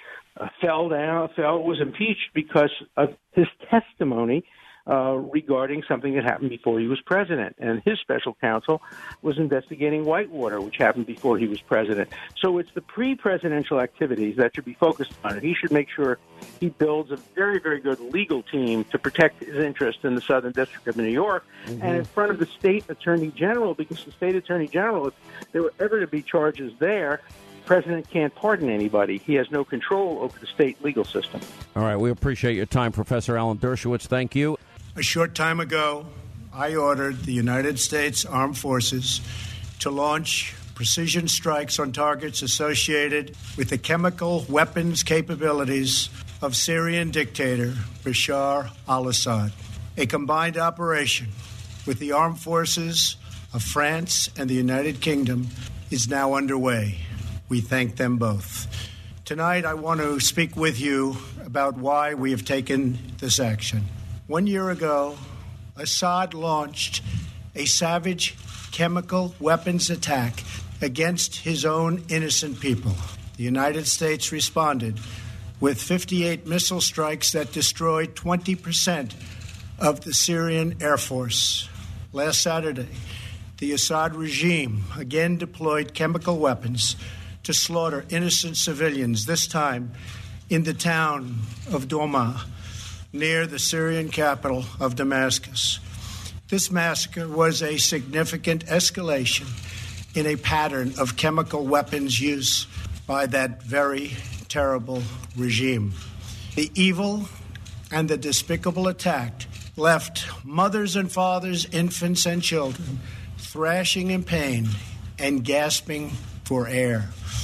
Speaker 9: was impeached because of his testimony regarding something that happened before he was president. And his special counsel was investigating Whitewater, which happened before he was president. So it's the pre-presidential activities that should be focused on it. He should make sure he builds a very, very good legal team to protect his interest in the Southern District of New York and in front of the state attorney general, because the state attorney general, if there were ever to be charges there, the president can't pardon anybody. He has no control over the state legal system.
Speaker 1: All right. We appreciate your time, Professor Alan Dershowitz. Thank you.
Speaker 10: A short time ago, I ordered the United States Armed Forces to launch precision strikes on targets associated with the chemical weapons capabilities of Syrian dictator Bashar al-Assad. A combined operation with the armed forces of France and the United Kingdom is now underway. We thank them both. Tonight, I want to speak with you about why we have taken this action. 1 year ago, Assad launched a savage chemical weapons attack against his own innocent people. The United States responded with 58 missile strikes that destroyed 20% of the Syrian Air Force. Last Saturday, the Assad regime again deployed chemical weapons to slaughter innocent civilians, this time in the town of Douma, near the Syrian capital of Damascus. This massacre was a significant escalation in a pattern of chemical weapons use by that very terrible regime. The evil and the despicable attack left mothers and fathers, infants and children thrashing in pain and gasping for air.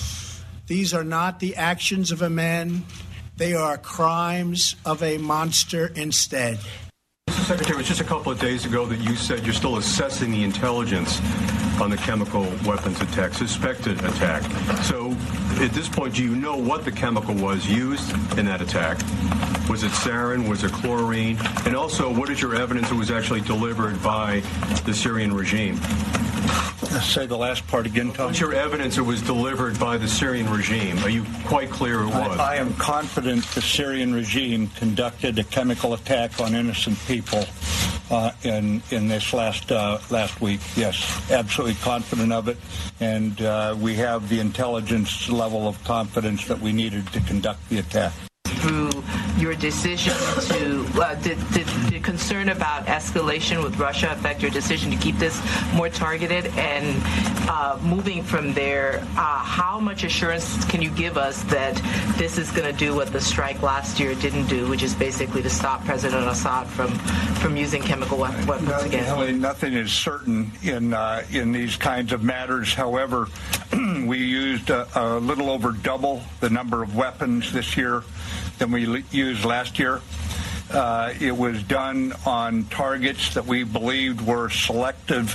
Speaker 10: These are not the actions of a man. They are crimes of a monster instead.
Speaker 11: Mr. Secretary, it was just a couple of days ago that you said you're still assessing the intelligence on the chemical weapons attack, suspected attack. So at this point, do you know what the chemical was used in that attack? Was it sarin? Was it chlorine? And also, what is your evidence it was actually delivered by the Syrian regime?
Speaker 12: Say the last part again, Tom.
Speaker 11: What's your evidence it was delivered by the Syrian regime? Are you quite clear it was?
Speaker 12: I am confident the Syrian regime conducted a chemical attack on innocent people in this last week. Yes, absolutely confident of it, and we have the intelligence level of confidence that we needed to conduct the attack.
Speaker 13: Through your decision to, did concern about escalation with Russia affect your decision to keep this more targeted? And moving from there, how much assurance can you give us that this is going to do what the strike last year didn't do, which is basically to stop President Assad from using chemical weapons again?
Speaker 12: Nothing is certain in these kinds of matters. However, we used a little over double the number of weapons this year than we used last year. It was done on targets that we believed were selective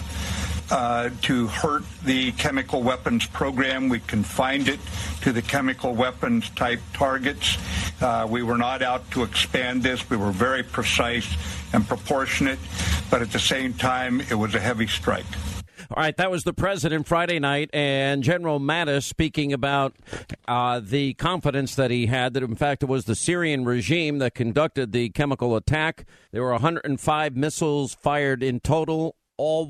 Speaker 12: to hurt the chemical weapons program. We confined it to the chemical weapons type targets. We were not out to expand this. We were very precise and proportionate, but at the same time, it was a heavy strike.
Speaker 1: All right, that was the president Friday night, and General Mattis speaking about the confidence that he had that, in fact, it was the Syrian regime that conducted the chemical attack. There were 105 missiles fired in total. All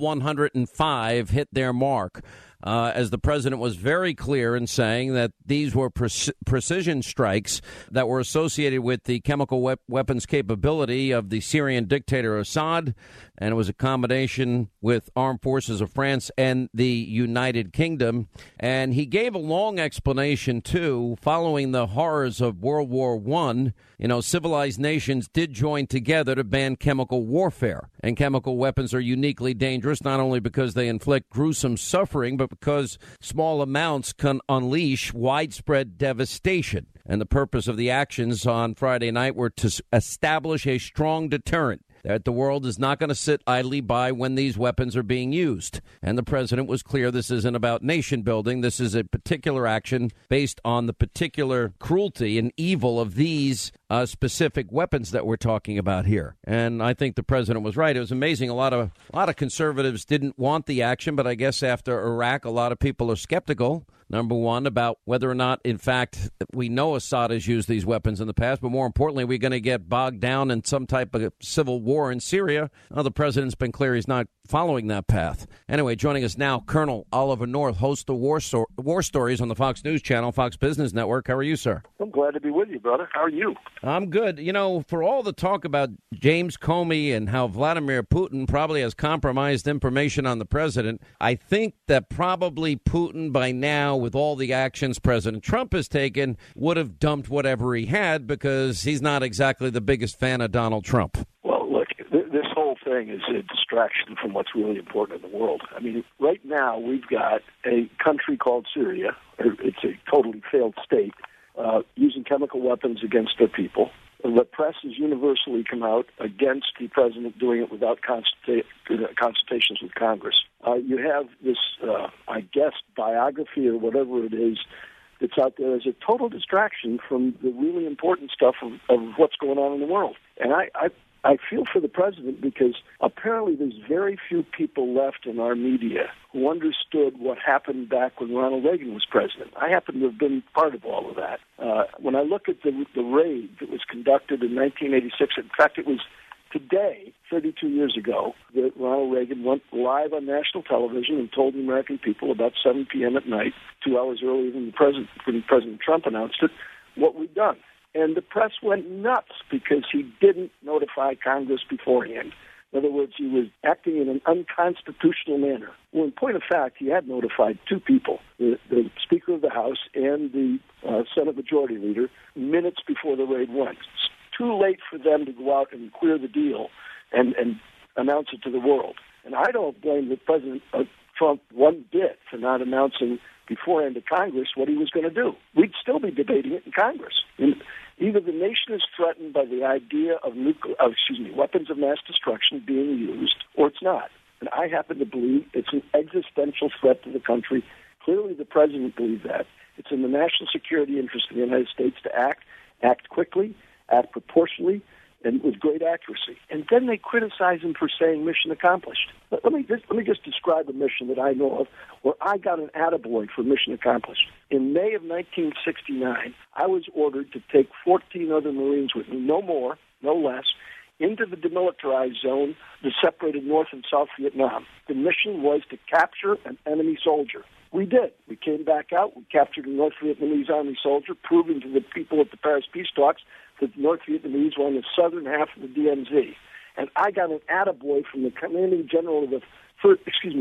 Speaker 1: 105 hit their mark. As the president was very clear in saying that these were precision strikes that were associated with the chemical weapons capability of the Syrian dictator Assad, and it was a combination with armed forces of France and the United Kingdom. And he gave a long explanation, too, following the horrors of World War I. You know, civilized nations did join together to ban chemical warfare. And chemical weapons are uniquely dangerous, not only because they inflict gruesome suffering, but because small amounts can unleash widespread devastation. And the purpose of the actions on Friday night were to establish a strong deterrent that the world is not going to sit idly by when these weapons are being used. And the president was clear this isn't about nation building. This is a particular action based on the particular cruelty and evil of these specific weapons that we're talking about here. And I think the president was right. It was amazing. A lot of conservatives didn't want the action, but I guess after Iraq, a lot of people are skeptical. Number one, about whether or not, in fact, we know Assad has used these weapons in the past, but more importantly, we're going to get bogged down in some type of civil war in Syria. Well, the president's been clear he's not following that path. Anyway, joining us now, Colonel Oliver North, host of War Stories on the Fox News Channel, Fox Business Network. How are you, sir?
Speaker 14: I'm glad to be with you, brother. How are you?
Speaker 1: I'm good. You know, for all the talk about James Comey and how Vladimir Putin probably has compromised information on the president, I think that probably Putin by now, with all the actions President Trump has taken, would have dumped whatever he had because he's not exactly the biggest fan of Donald Trump.
Speaker 14: Well, look, this whole thing is a distraction from what's really important in the world. I mean, right now we've got a country called Syria, or it's a totally failed state, using chemical weapons against their people. The press has universally come out against the president doing it without consultations with Congress. You have this, I guess, biography or whatever it is that's out there as a total distraction from the really important stuff of what's going on in the world. And I feel for the president because apparently there's very few people left in our media who understood what happened back when Ronald Reagan was president. I happen to have been part of all of that. When I look at the raid that was conducted in 1986, in fact, it was today, 32 years ago, that Ronald Reagan went live on national television and told the American people about 7 p.m. at night, 2 hours earlier than when President Trump announced it, what we'd done. And the press went nuts because he didn't notify Congress beforehand. In other words, he was acting in an unconstitutional manner. Well, in point of fact, he had notified two people, the Speaker of the House and the Senate Majority Leader, minutes before the raid went. It's too late for them to go out and clear the deal and announce it to the world. And I don't blame the President Trump one bit for not announcing beforehand to Congress what he was going to do. We'd still be debating it in Congress. And either the nation is threatened by the idea of weapons of mass destruction being used, or it's not. And I happen to believe it's an existential threat to the country. Clearly the president believes that. It's in the national security interest of the United States to act quickly, act proportionally, and with great accuracy. And then they criticize him for saying mission accomplished. Let me just describe a mission that I know of where I got an attaboy for mission accomplished. In May of 1969, I was ordered to take 14 other Marines with me, no more, no less, into the demilitarized zone that separated North and South Vietnam. The mission was to capture an enemy soldier. We did. We came back out. We captured a North Vietnamese Army soldier, proving to the people at the Paris peace talks that the North Vietnamese were on the southern half of the DMZ. And I got an attaboy from the commanding general of the third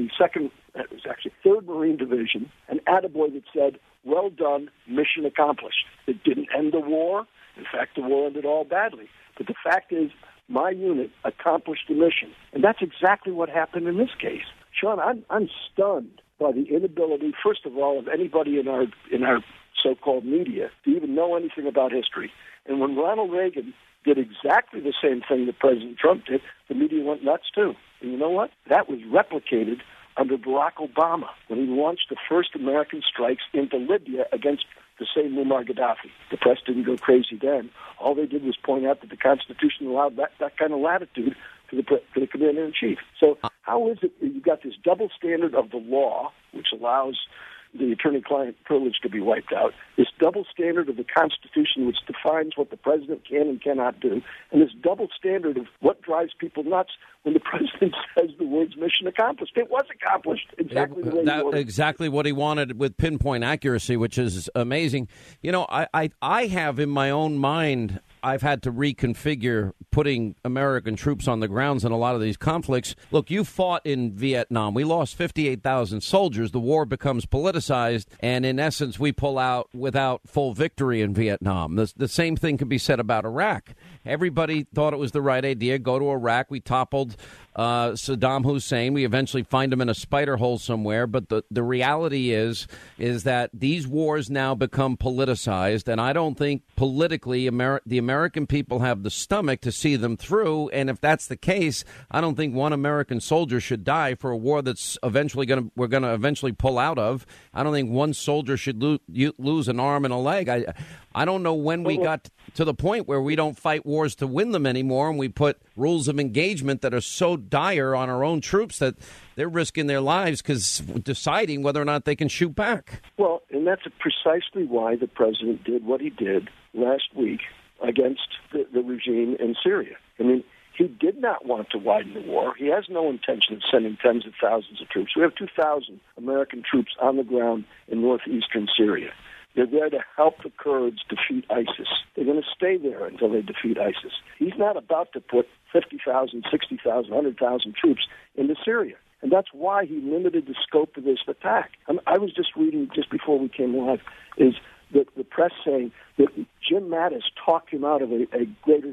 Speaker 14: Marine Division, an attaboy that said, "Well done, mission accomplished." It didn't end the war. In fact, the war ended all badly. But the fact is, my unit accomplished the mission. And that's exactly what happened in this case. Sean, I'm stunned by the inability, first of all, of anybody in our so-called media to even know anything about history. And when Ronald Reagan did exactly the same thing that President Trump did, the media went nuts too. And you know what? That was replicated under Barack Obama when he launched the first American strikes into Libya against the same Muammar Gaddafi. The press didn't go crazy then. All they did was point out that the Constitution allowed that kind of latitude to the commander-in-chief. So how is it that you've got this double standard of the law, which allows the attorney-client privilege to be wiped out, this double standard of the Constitution, which defines what the president can and cannot do, and this double standard of what drives people nuts when the president says the words mission accomplished? It was accomplished exactly the way he ordered.
Speaker 1: Exactly what he wanted with pinpoint accuracy, which is amazing. You know, I have in my own mind, I've had to reconfigure putting American troops on the grounds in a lot of these conflicts. Look, you fought in Vietnam. We lost 58,000 soldiers. The war becomes politicized, and in essence, we pull out without full victory in Vietnam. The same thing can be said about Iraq. Everybody thought it was the right idea. Go to Iraq. We toppled Saddam Hussein. We eventually find him in a spider hole somewhere. But the reality is that these wars now become politicized, and I don't think politically the American people have the stomach to see them through. And if that's the case, I don't think one American soldier should die for a war that's we're going to eventually pull out of. I don't think one soldier should lose an arm and a leg. I don't know when we got to the point where we don't fight wars to win them anymore, and we put rules of engagement that are so dire on our own troops that they're risking their lives because deciding whether or not they can shoot back.
Speaker 14: Well, and that's precisely why the president did what he did last week against the regime in Syria. I mean, he did not want to widen the war. He has no intention of sending tens of thousands of troops. We have 2,000 American troops on the ground in northeastern Syria. They're there to help the Kurds defeat ISIS. They're going to stay there until they defeat ISIS. He's not about to put 50,000, 60,000, 100,000 troops into Syria. And that's why he limited the scope of this attack. I was just reading, just before we came live, is the press saying that Jim Mattis talked him out of a greater,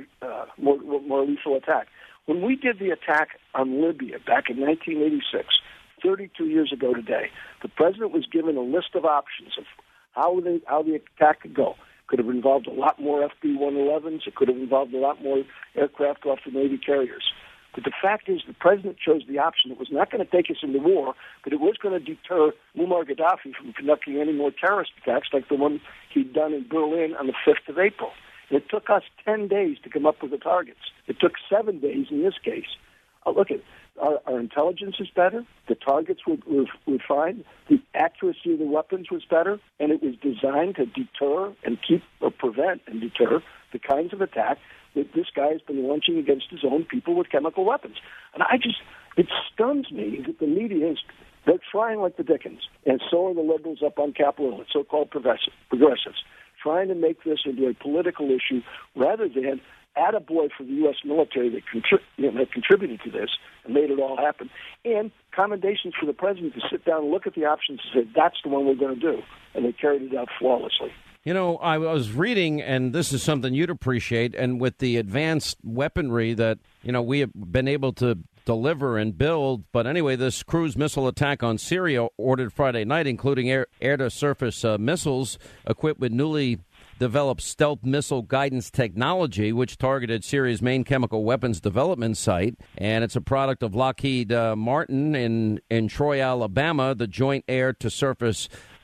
Speaker 14: more lethal attack. When we did the attack on Libya back in 1986, 32 years ago today, the president was given a list of options of how the attack could go. Could have involved a lot more FB-111s. It could have involved a lot more aircraft off the Navy carriers. But the fact is the president chose the option that was not going to take us into war, but it was going to deter Muammar Gaddafi from conducting any more terrorist attacks like the one he'd done in Berlin on the 5th of April. It took us 10 days to come up with the targets. It took 7 days in this case. Look at our intelligence is better. The targets were fine. The accuracy of the weapons was better, and it was designed to deter and prevent and deter the kinds of attack that this guy has been launching against his own people with chemical weapons. And it stuns me that the media they're trying like the Dickens, and so are the liberals up on Capitol Hill, so-called progressives, trying to make this into a political issue rather than attaboy for the U.S. military that contributed to this and made it all happen, and commendations for the president to sit down and look at the options and say, that's the one we're going to do, and they carried it out flawlessly.
Speaker 1: You know, I was reading, and this is something you'd appreciate, and with the advanced weaponry that, we have been able to deliver and build. But anyway, this cruise missile attack on Syria ordered Friday night, including air-to-surface missiles equipped with newly developed stealth missile guidance technology, which targeted Syria's main chemical weapons development site. And it's a product of Lockheed Martin in Troy, Alabama, the Joint Air-to-Surface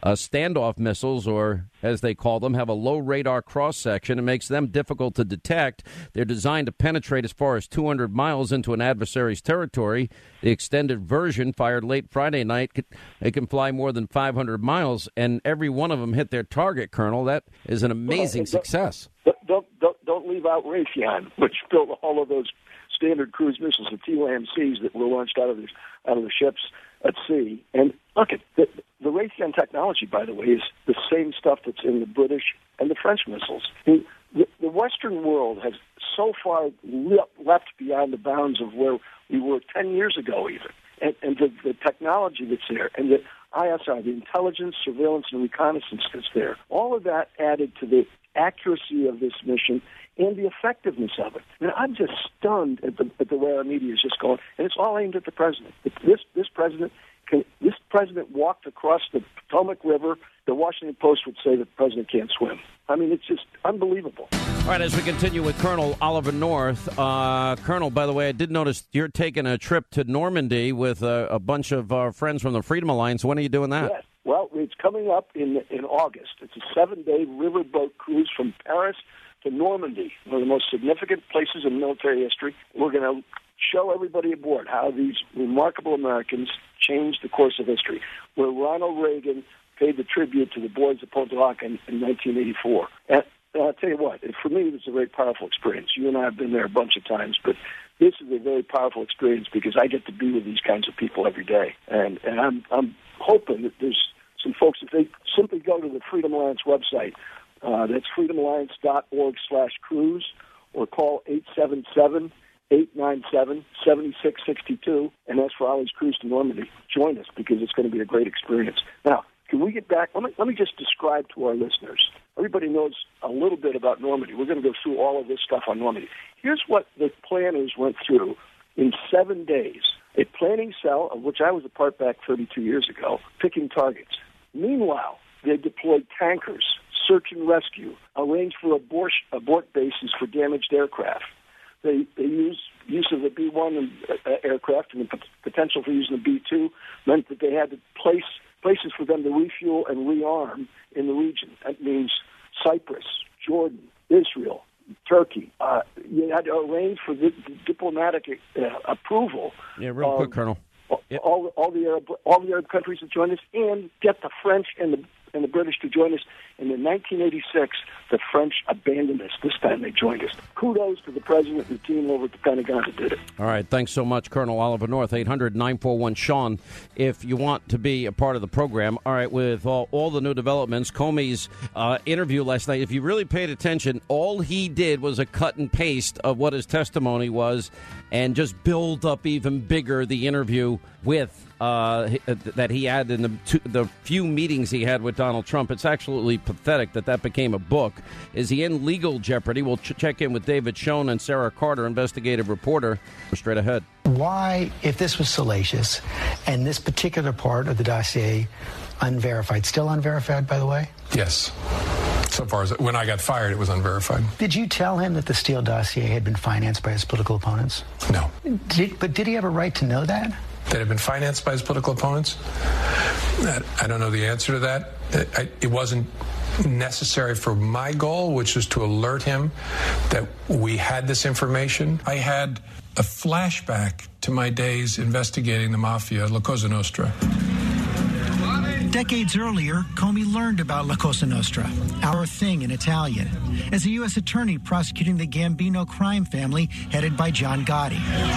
Speaker 1: standoff missiles, or as they call them, have a low radar cross-section. It makes them difficult to detect. They're designed to penetrate as far as 200 miles into an adversary's territory. The extended version, fired late Friday night, it can fly more than 500 miles, and every one of them hit their target, Colonel. That is an amazing success.
Speaker 14: Don't leave out Raytheon, which built all of those standard cruise missiles, the TLAM-Cs that were launched out of the ships at sea. And look, the Raytheon technology, by the way, is the same stuff that's in the British and the French missiles. The Western world has so far leapt beyond the bounds of where we were 10 years ago even. And the technology that's there, and the ISR, the intelligence, surveillance, and reconnaissance that's there, all of that added to the accuracy of this mission and the effectiveness of it. I mean, I'm just stunned at the way our media is just going, and it's all aimed at the president. This president walked across the Potomac River. The Washington Post would say the president can't swim. I mean, it's just unbelievable.
Speaker 1: All right, as we continue with Colonel Oliver North. Colonel, by the way, I did notice you're taking a trip to Normandy with a bunch of our friends from the Freedom Alliance. When are you doing that?
Speaker 14: Yes. Well, it's coming up in August. It's a 7-day riverboat cruise from Paris to Normandy, one of the most significant places in military history. We're going to show everybody aboard how these remarkable Americans changed the course of history, where Ronald Reagan paid the tribute to the boys of Pontotoc in 1984. And I'll tell you what, for me, it was a very powerful experience. You and I have been there a bunch of times, but this is a very powerful experience because I get to be with these kinds of people every day. And I'm hoping that there's some folks, if they simply go to the Freedom Alliance website, that's freedomalliance.org/cruise, or call 877-897-7662, and that's for Ollie's Cruise to Normandy. Join us because it's going to be a great experience. Now, can we get back? Let me just describe to our listeners. Everybody knows a little bit about Normandy. We're going to go through all of this stuff on Normandy. Here's what the planners went through in 7 days. A planning cell, of which I was a part back 32 years ago, picking targets. Meanwhile, they deployed tankers, search and rescue, arranged for abort bases for damaged aircraft. They used use of the B-1 aircraft, and the potential for using the B-2 meant that they had to places for them to refuel and rearm in the region. That means Cyprus, Jordan, Israel, Turkey. You had to arrange for the diplomatic approval.
Speaker 1: Yeah, real quick, Colonel.
Speaker 14: All the Arab countries to join us, and get the French and the British to join us. And in 1986, the French abandoned us. This time they joined us. Kudos to the president and the team over at the Pentagon that did it.
Speaker 1: All right. Thanks so much, Colonel Oliver North. 800-941-SEAN if you want to be a part of the program. All right. With all the new developments, Comey's interview last night, if you really paid attention, all he did was a cut and paste of what his testimony was and just build up even bigger the interview with that he had in the few meetings he had with Donald Trump. It's absolutely pathetic that became a book. Is he in legal jeopardy? We'll check in with David Schoen and Sarah Carter, investigative reporter. Straight ahead.
Speaker 2: Why, if this was salacious and this particular part of the dossier unverified, still unverified, by the way?
Speaker 3: Yes. So far as when I got fired, it was unverified.
Speaker 2: Did you tell him that the Steele dossier had been financed by his political opponents?
Speaker 3: No.
Speaker 2: But did he have a right to know that?
Speaker 3: That had been financed by his political opponents? I don't know the answer to that. It wasn't necessary for my goal, which was to alert him that we had this information. I had a flashback to my days investigating the mafia, La Cosa Nostra.
Speaker 4: Decades earlier, Comey learned about La Cosa Nostra, our thing in Italian, as a U.S. attorney prosecuting the Gambino crime family headed by John Gotti.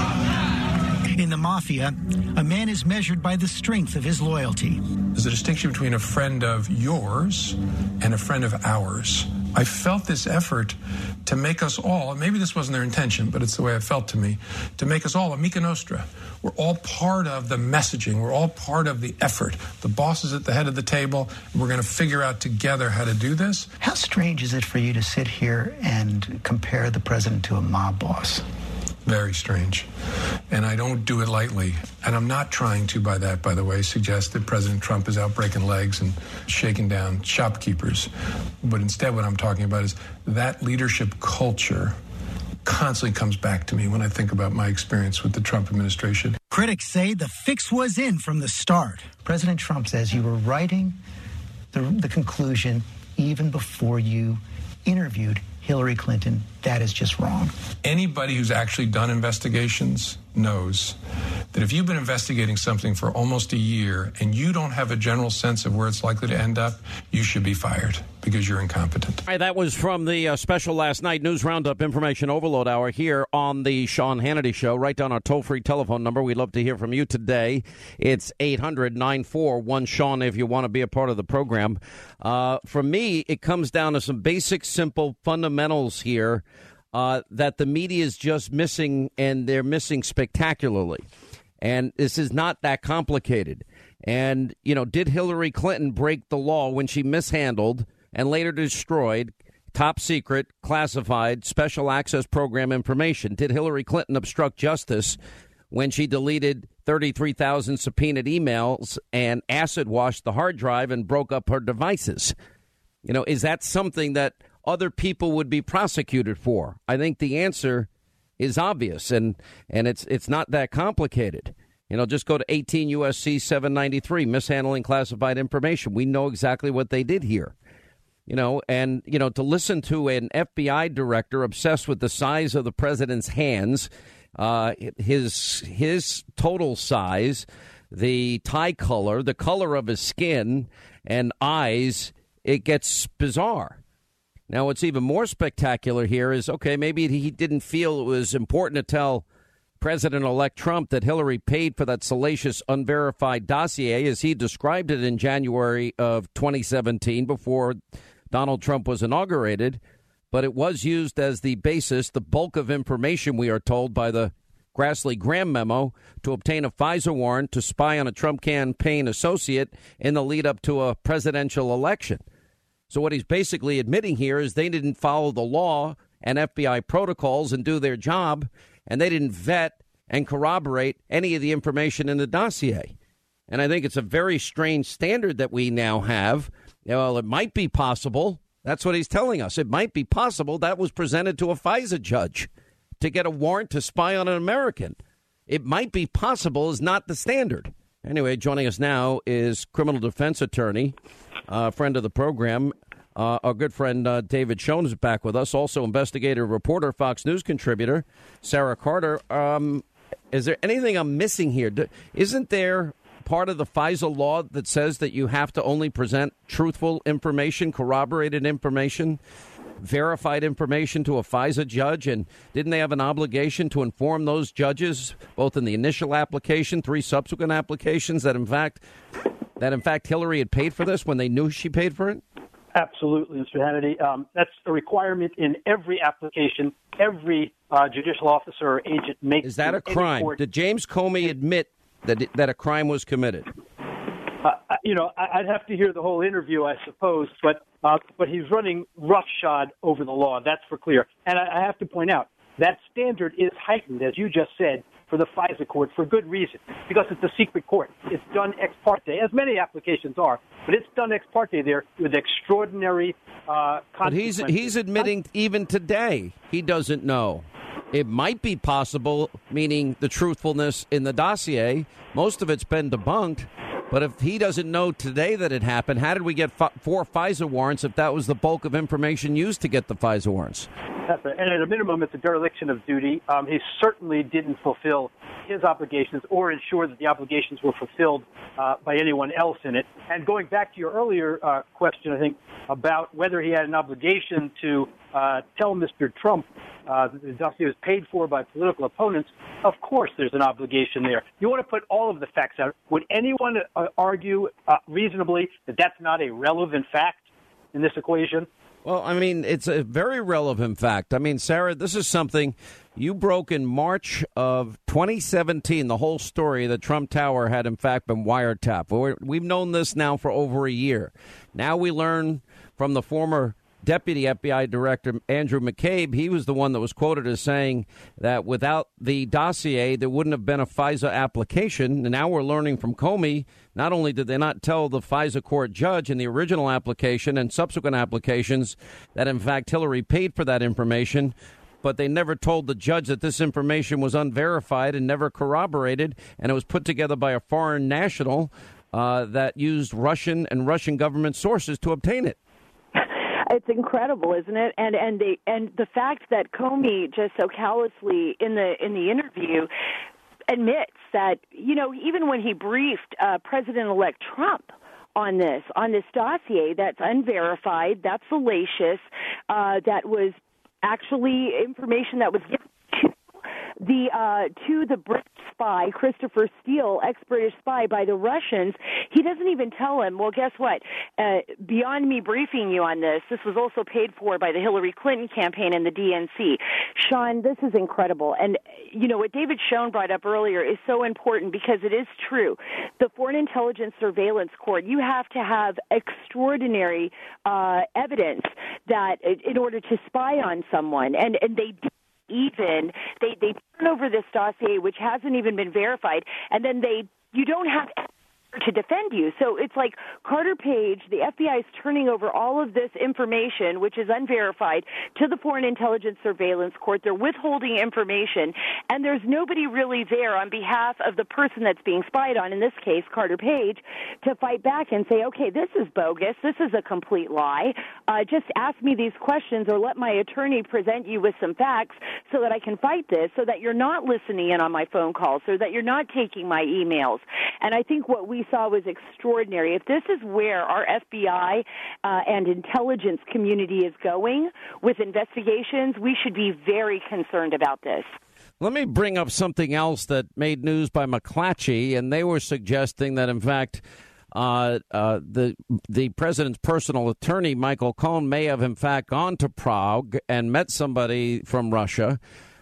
Speaker 4: In the mafia, a man is measured by the strength of his loyalty.
Speaker 3: There's a distinction between a friend of yours and a friend of ours. I felt this effort to make us all, and maybe this wasn't their intention, but it's the way it felt to me, to make us all Amica Nostra. We're all part of the messaging. We're all part of the effort. The boss is at the head of the table, and we're going to figure out together how to do this.
Speaker 2: How strange is it for you to sit here and compare the president to a mob boss?
Speaker 3: Very strange. And I don't do it lightly. And I'm not trying to, by the way, suggest that President Trump is out breaking legs and shaking down shopkeepers. But instead what I'm talking about is that leadership culture constantly comes back to me when I think about my experience with the Trump administration.
Speaker 4: Critics say the fix was in from the start.
Speaker 2: President Trump says you were writing the conclusion even before you interviewed Hillary Clinton. That is just wrong.
Speaker 3: Anybody who's actually done investigations knows that if you've been investigating something for almost a year and you don't have a general sense of where it's likely to end up, you should be fired because you're incompetent.
Speaker 1: All right, that was from the special last night News Roundup Information Overload Hour here on the Sean Hannity Show. Write down our toll-free telephone number. We'd love to hear from you today. It's 800-941-SEAN if you want to be a part of the program. For me, it comes down to some basic, simple fundamentals here that the media is just missing, and they're missing spectacularly. And this is not that complicated. And, you know, did Hillary Clinton break the law when she mishandled and later destroyed top secret, classified, special access program information? Did Hillary Clinton obstruct justice when she deleted 33,000 subpoenaed emails and acid washed the hard drive and broke up her devices? You know, is that something that other people would be prosecuted for? I think the answer is obvious, and it's not that complicated. You know, just go to 18 U.S.C. 793, mishandling classified information. We know exactly what they did here. You know, and, you know, to listen to an FBI director obsessed with the size of the president's hands, his total size, the tie color, the color of his skin and eyes, it gets bizarre. Now, what's even more spectacular here is, okay, maybe he didn't feel it was important to tell President-elect Trump that Hillary paid for that salacious, unverified dossier, as he described it in January of 2017 before Donald Trump was inaugurated. But it was used as the basis, the bulk of information, we are told, by the Grassley-Graham memo to obtain a FISA warrant to spy on a Trump campaign associate in the lead up to a presidential election. So what he's basically admitting here is they didn't follow the law and FBI protocols and do their job, and they didn't vet and corroborate any of the information in the dossier. And I think it's a very strange standard that we now have. Well, it might be possible. That's what he's telling us. It might be possible that was presented to a FISA judge to get a warrant to spy on an American. It might be possible is not the standard. Anyway, joining us now is criminal defense attorney, friend of the program, our good friend David Schoen is back with us. Also, investigative reporter, Fox News contributor, Sarah Carter. Is there anything I'm missing here? Isn't there part of the FISA law that says that you have to only present truthful information, corroborated information, verified information to a FISA judge? And didn't they have an obligation to inform those judges, both in the initial application, 3 subsequent applications, that in fact Hillary had paid for this when they knew she paid for it?
Speaker 15: Absolutely, Mr. Hannity. That's a requirement in every application. Every judicial officer or agent makes.
Speaker 1: Is that a crime? Did James Comey admit that a crime was committed?
Speaker 15: I'd have to hear the whole interview, I suppose, but he's running roughshod over the law. That's for clear. And I have to point out that standard is heightened, as you just said, for the FISA court for good reason, because it's a secret court. It's done ex parte, as many applications are, but it's done ex parte there with extraordinary consequences.
Speaker 1: But he's admitting even today he doesn't know. It might be possible, meaning the truthfulness in the dossier. Most of it's been debunked. But if he doesn't know today that it happened, how did we get 4 FISA warrants if that was the bulk of information used to get the FISA warrants?
Speaker 15: That's right. And at a minimum, it's a dereliction of duty. He certainly didn't fulfill his obligations or ensure that the obligations were fulfilled by anyone else in it. And going back to your earlier question, I think, about whether he had an obligation to tell Mr. Trump that the dossier was paid for by political opponents, of course there's an obligation there. You want to put all of the facts out. Would anyone argue reasonably that that's not a relevant fact in this equation?
Speaker 1: Well, I mean, it's a very relevant fact. I mean, Sarah, this is something you broke in March of 2017, the whole story that Trump Tower had, in fact, been wiretapped. We've known this now for over a year. Now we learn from the former Deputy FBI Director Andrew McCabe. He was the one that was quoted as saying that without the dossier, there wouldn't have been a FISA application. And now we're learning from Comey, not only did they not tell the FISA court judge in the original application and subsequent applications that, in fact, Hillary paid for that information, but they never told the judge that this information was unverified and never corroborated, and it was put together by a foreign national. that used Russian and Russian government sources to obtain it.
Speaker 16: It's incredible, isn't it? And the fact that Comey just so callously in the interview admits that, even when he briefed President-elect Trump on this dossier, that's unverified, that's salacious, that was actually information that was given to the British spy, Christopher Steele, ex-British spy, by the Russians. He doesn't even tell him, well, guess what? Beyond me briefing you on this was also paid for by the Hillary Clinton campaign and the DNC. Sean, this is incredible. And, what David Schoen brought up earlier is so important because it is true. The Foreign Intelligence Surveillance Court, you have to have extraordinary evidence that in order to spy on someone. And they do. They turn over this dossier, which hasn't even been verified, and then you don't have to defend you. So it's like Carter Page, the FBI is turning over all of this information, which is unverified, to the Foreign Intelligence Surveillance Court. They're withholding information, and there's nobody really there on behalf of the person that's being spied on, in this case, Carter Page, to fight back and say, okay, this is bogus, this is a complete lie, just ask me these questions or let my attorney present you with some facts so that I can fight this, so that you're not listening in on my phone calls, so that you're not taking my emails. And I think what we saw was extraordinary. If this is where our FBI and intelligence community is going with investigations, we should be very concerned about this.
Speaker 1: Let me bring up something else that made news by McClatchy, and they were suggesting that, in fact, the president's personal attorney, Michael Cohen, may have, in fact, gone to Prague and met somebody from Russia.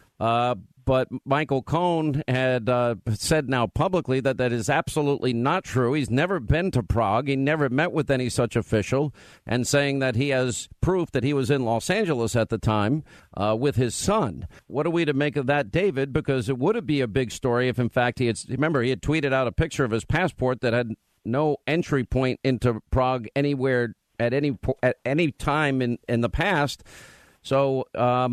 Speaker 1: But Michael Cohen had said now publicly that is absolutely not true. He's never been to Prague. He never met with any such official, and saying that he has proof that he was in Los Angeles at the time with his son. What are we to make of that, David? Because it would be a big story if, in fact, he had tweeted out a picture of his passport that had no entry point into Prague anywhere at any time in the past. So,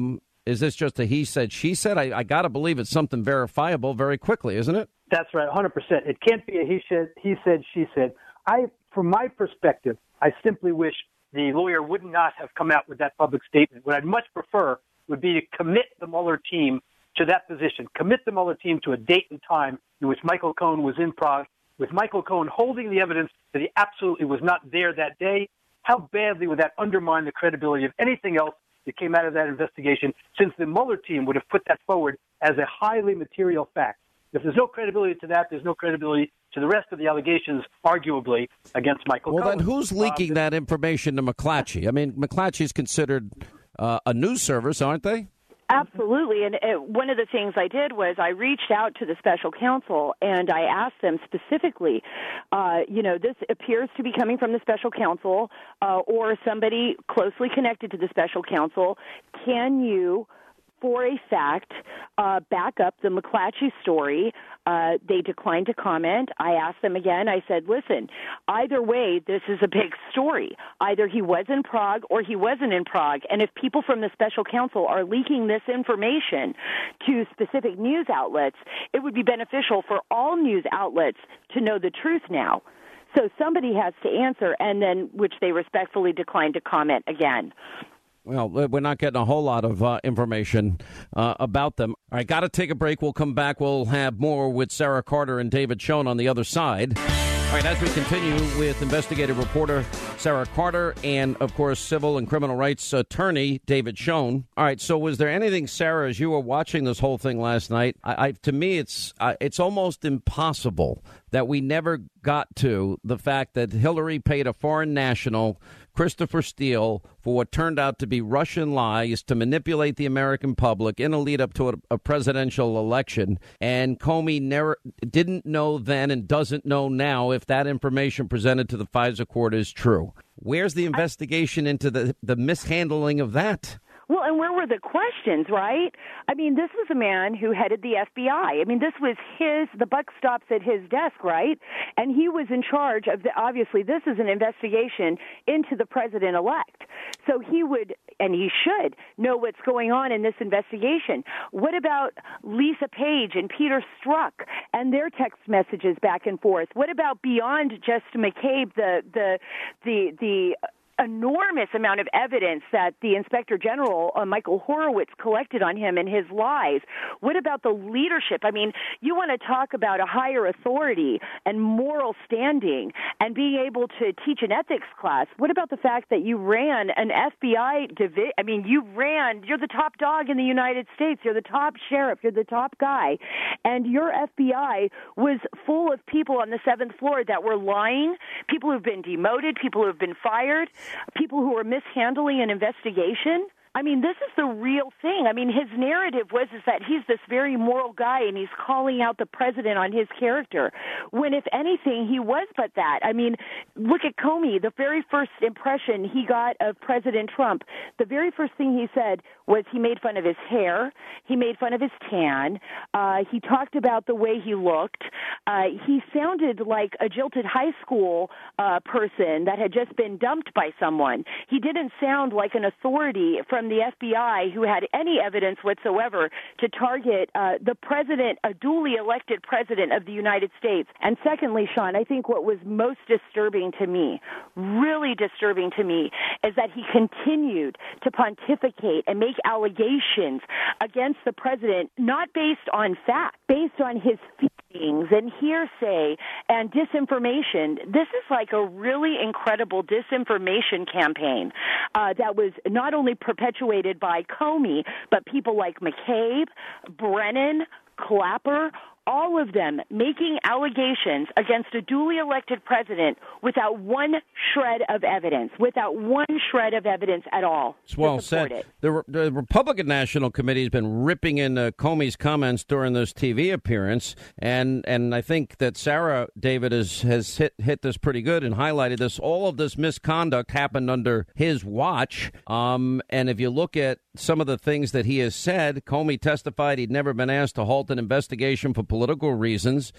Speaker 1: is this just a he said, she said? I got to believe it's something verifiable very quickly, isn't it?
Speaker 15: That's right, 100%. It can't be a he said, she said. From my perspective, I simply wish the lawyer would not have come out with that public statement. What I'd much prefer would be to commit the Mueller team to that position, commit the Mueller team to a date and time in which Michael Cohen was in Prague, with Michael Cohen holding the evidence that he absolutely was not there that day. How badly would that undermine the credibility of anything else that came out of that investigation, since the Mueller team would have put that forward as a highly material fact? If there's no credibility to that, there's no credibility to the rest of the allegations, arguably, against Michael Cohen.
Speaker 1: Well, then who's leaking that information to McClatchy? I mean, McClatchy's considered a news service, aren't they?
Speaker 16: Absolutely. And one of the things I did was I reached out to the special counsel and I asked them specifically, this appears to be coming from the special counsel or somebody closely connected to the special counsel. Can you, for a fact, back up the McClatchy story? They declined to comment. I asked them again. I said, listen, either way, this is a big story. Either he was in Prague or he wasn't in Prague. And if people from the special counsel are leaking this information to specific news outlets, it would be beneficial for all news outlets to know the truth now. So somebody has to answer, and then which they respectfully declined to comment again.
Speaker 1: Well, we're not getting a whole lot of information about them. All right, got to take a break. We'll come back. We'll have more with Sarah Carter and David Schoen on the other side. All right, as we continue with investigative reporter Sarah Carter and, of course, civil and criminal rights attorney David Schoen. All right, so was there anything, Sarah, as you were watching this whole thing last night, to me it's almost impossible that we never got to the fact that Hillary paid a foreign national, Christopher Steele, for what turned out to be Russian lies to manipulate the American public in a lead up to a presidential election. And Comey never didn't know then and doesn't know now if that information presented to the FISA court is true. Where's the investigation into the mishandling of that?
Speaker 16: Well, and where were the questions, right? I mean, this was a man who headed the FBI. I mean, this was the buck stops at his desk, right? And he was in charge of obviously this is an investigation into the president-elect. So he would, and he should, know what's going on in this investigation. What about Lisa Page and Peter Strzok and their text messages back and forth? What about beyond just McCabe, the enormous amount of evidence that the Inspector General, Michael Horowitz, collected on him and his lies? What about the leadership? I mean, you want to talk about a higher authority and moral standing and being able to teach an ethics class. What about the fact that you ran an FBI division? I mean, you're the top dog in the United States. You're the top sheriff. You're the top guy. And your FBI was full of people on the 7th floor that were lying, people who've been demoted, people who've been fired, people who are mishandling an investigation. I mean, this is the real thing. I mean, his narrative is that he's this very moral guy and he's calling out the president on his character, when if anything, he was but that. I mean, look at Comey. The very first impression he got of President Trump, the very first thing he said was he made fun of his hair, he made fun of his tan, he talked about the way he looked. He sounded like a jilted high school person that had just been dumped by someone. He didn't sound like an authority from the FBI who had any evidence whatsoever to target the president, a duly elected president of the United States. And secondly, Sean, I think what was most disturbing to me, really disturbing to me, is that he continued to pontificate and make allegations against the president, not based on fact, based on his feelings and hearsay and disinformation. This is like a really incredible disinformation campaign that was not only perpetuated by Comey, but people like McCabe, Brennan, Clapper, all of them making allegations against a duly elected president without one shred of evidence, at all.
Speaker 1: It's well said. The Republican National Committee has been ripping into Comey's comments during this TV appearance, and I think that Sarah David has hit this pretty good and highlighted this. All of this misconduct happened under his watch, and if you look at some of the things that he has said, Comey testified he'd never been asked to halt an investigation for political reasons.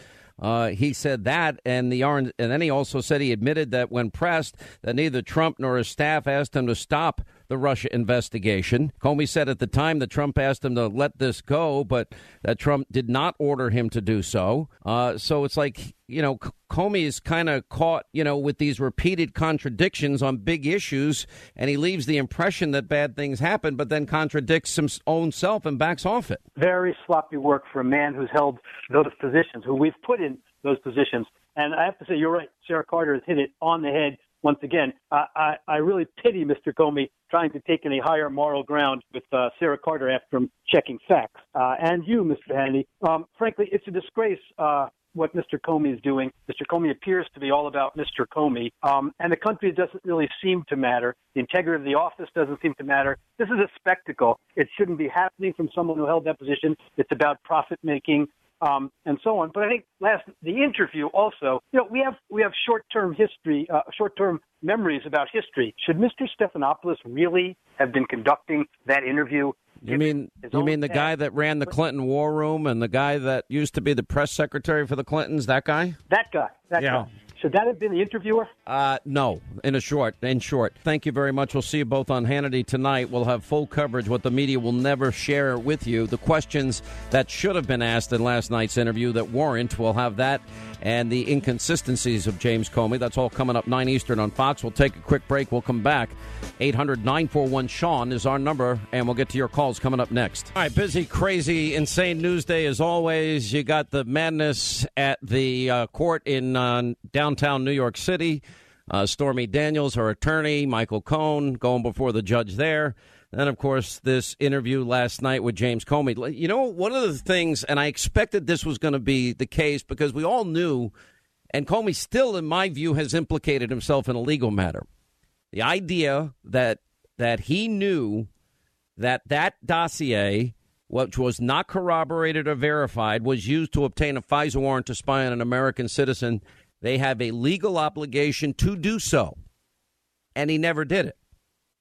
Speaker 1: He said that, and then he also said he admitted that when pressed that neither Trump nor his staff asked him to stop the Russia investigation. Comey said at the time that Trump asked him to let this go, but that Trump did not order him to do so. So it's like, Comey is kind of caught, with these repeated contradictions on big issues, and he leaves the impression that bad things happen, but then contradicts his own self and backs off it.
Speaker 15: Very sloppy work for a man who's held those positions, who we've put in those positions. And I have to say, you're right. Sarah Carter has hit it on the head once again. I really pity Mr. Comey trying to take any higher moral ground with Sarah Carter after him checking facts. And you, Mr. Hannity. Frankly, it's a disgrace what Mr. Comey is doing. Mr. Comey appears to be all about Mr. Comey, and the country doesn't really seem to matter. The integrity of the office doesn't seem to matter. This is a spectacle. It shouldn't be happening from someone who held that position. It's about profit-making. And so on. But I think the interview also, we have short-term history, short-term memories about history. Should Mr. Stephanopoulos really have been conducting that interview?
Speaker 1: You mean the guy that ran the Clinton War Room and the guy that used to be the press secretary for the Clintons, that guy?
Speaker 15: That guy. Should that have been the interviewer?
Speaker 1: No, in short. Thank you very much. We'll see you both on Hannity tonight. We'll have full coverage, what the media will never share with you. The questions that should have been asked in last night's interview that weren't, we'll have that, and the inconsistencies of James Comey. That's all coming up 9 Eastern on Fox. We'll take a quick break. We'll come back. 800-941-SEAN is our number, and we'll get to your calls coming up next. All right, busy, crazy, insane news day as always. You got the madness at the court in downtown New York City. Stormy Daniels, her attorney, Michael Cohen, going before the judge there. Then, of course, this interview last night with James Comey. One of the things, and I expected this was going to be the case because we all knew, and Comey still, in my view, has implicated himself in a legal matter. The idea that he knew that dossier, which was not corroborated or verified, was used to obtain a FISA warrant to spy on an American citizen. They have a legal obligation to do so. And he never did it.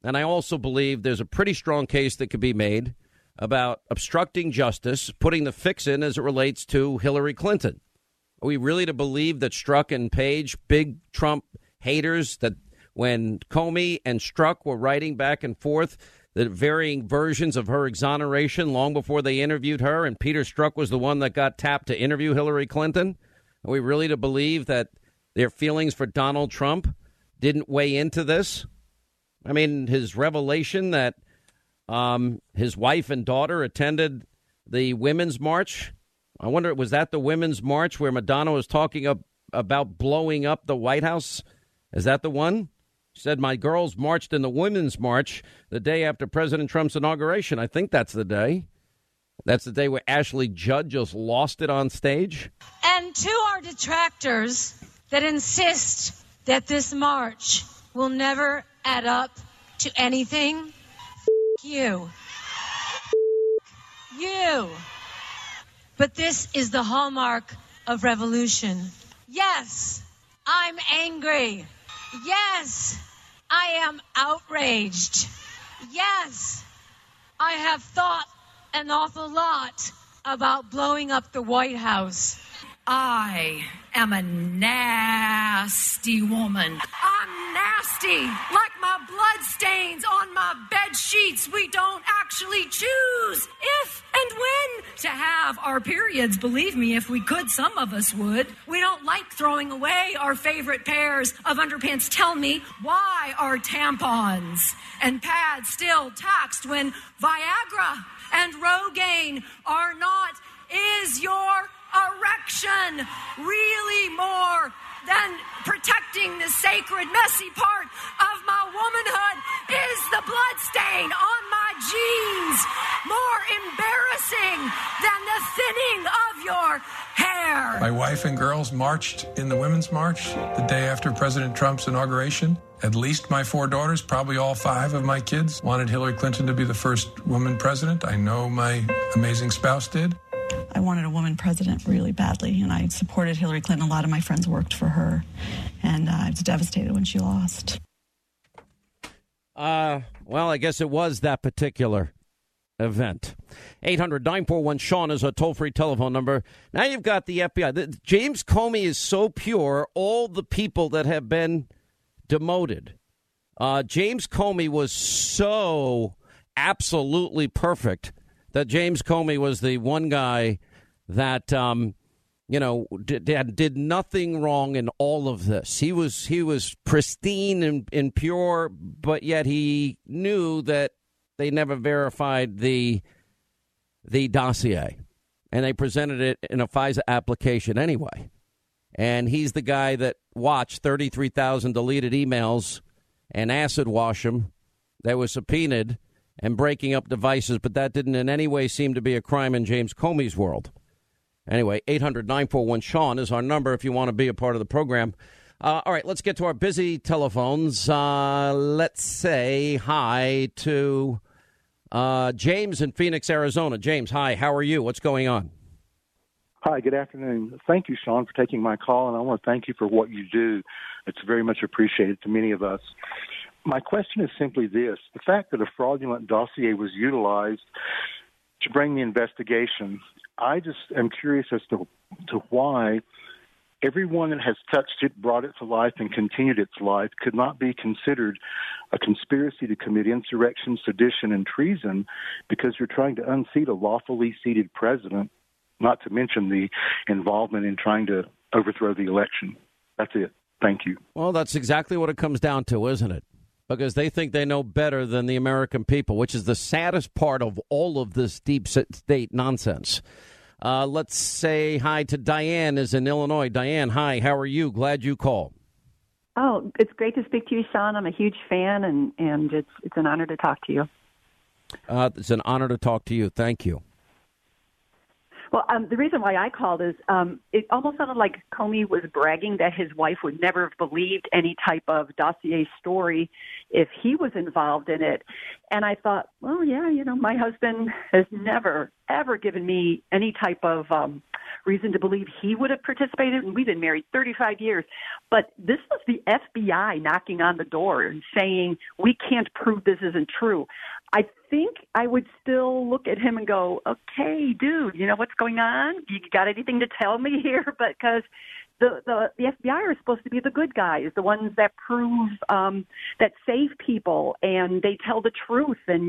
Speaker 1: And I also believe there's a pretty strong case that could be made about obstructing justice, putting the fix in as it relates to Hillary Clinton. Are we really to believe that Strzok and Page, big Trump haters, that when Comey and Strzok were writing back and forth the varying versions of her exoneration long before they interviewed her, and Peter Strzok was the one that got tapped to interview Hillary Clinton? Are we really to believe that their feelings for Donald Trump didn't weigh into this? I mean, his revelation that his wife and daughter attended the Women's March. I wonder, was that the Women's March where Madonna was talking about blowing up the White House? Is that the one? She said, my girls marched in the Women's March the day after President Trump's inauguration. I think that's the day. That's the day where Ashley Judd just lost it on stage.
Speaker 17: And to our detractors that insist that this march will never add up to anything, you. You. But this is the hallmark of revolution. Yes, I'm angry. Yes, I am outraged. Yes, I have thought an awful lot about blowing up the White House.
Speaker 18: I am a nasty woman. I'm nasty, like my blood stains on my bed sheets. We don't actually choose if and when to have our periods. Believe me, if we could, some of us would. We don't like throwing away our favorite pairs of underpants. Tell me, why are tampons and pads still taxed when Viagra and Rogaine are not? Is your erection really more than protecting the sacred, messy part of my womanhood? Is the blood stain on my jeans more embarrassing than the thinning of your hair?
Speaker 3: My wife and girls marched in the Women's March the day after President Trump's inauguration. At least my 4 daughters, probably all 5 of my kids, wanted Hillary Clinton to be the first woman president. I know my amazing spouse did.
Speaker 19: I wanted a woman president really badly, and I supported Hillary Clinton. A lot of my friends worked for her, and I was devastated when she lost.
Speaker 1: Well, I guess it was that particular event. 800-941-SEAN is a toll-free telephone number. Now you've got the FBI. James Comey is so pure, all the people that have been demoted. James Comey was so absolutely perfect that James Comey was the one guy that, did nothing wrong in all of this. He was pristine and pure, but yet he knew that they never verified the dossier, and they presented it in a FISA application anyway. And he's the guy that watched 33,000 deleted emails and acid wash them that were subpoenaed and breaking up devices, but that didn't in any way seem to be a crime in James Comey's world. Anyway, 800-941-SEAN is our number if you want to be a part of the program. All right, let's get to our busy telephones. Let's say hi to James in Phoenix, Arizona. James, hi, how are you? What's going on?
Speaker 20: Hi, good afternoon. Thank you, Sean, for taking my call, and I want to thank you for what you do. It's very much appreciated to many of us. My question is simply this. The fact that a fraudulent dossier was utilized to bring the investigation, I just am curious as to why everyone that has touched it, brought it to life, and continued its life could not be considered a conspiracy to commit insurrection, sedition, and treason because you're trying to unseat a lawfully seated president, not to mention the involvement in trying to overthrow the election. That's it. Thank you.
Speaker 1: Well, that's exactly what it comes down to, isn't it? Because they think they know better than the American people, which is the saddest part of all of this deep state nonsense. Let's say hi to Diane is in Illinois. Diane, hi. How are you? Glad you called.
Speaker 21: Oh, it's great to speak to you, Sean. I'm a huge fan, and it's an honor to talk to you.
Speaker 1: It's an honor to talk to you. Thank you.
Speaker 21: Well, the reason why I called is it almost sounded like Comey was bragging that his wife would never have believed any type of dossier story if he was involved in it. And I thought, well, yeah, my husband has never, ever given me any type of reason to believe he would have participated. And we've been married 35 years. But this was the FBI knocking on the door and saying, we can't prove this isn't true. I think I would still look at him and go, okay, dude, what's going on? You got anything to tell me here? But because the FBI are supposed to be the good guys, the ones that prove that save people and they tell the truth, and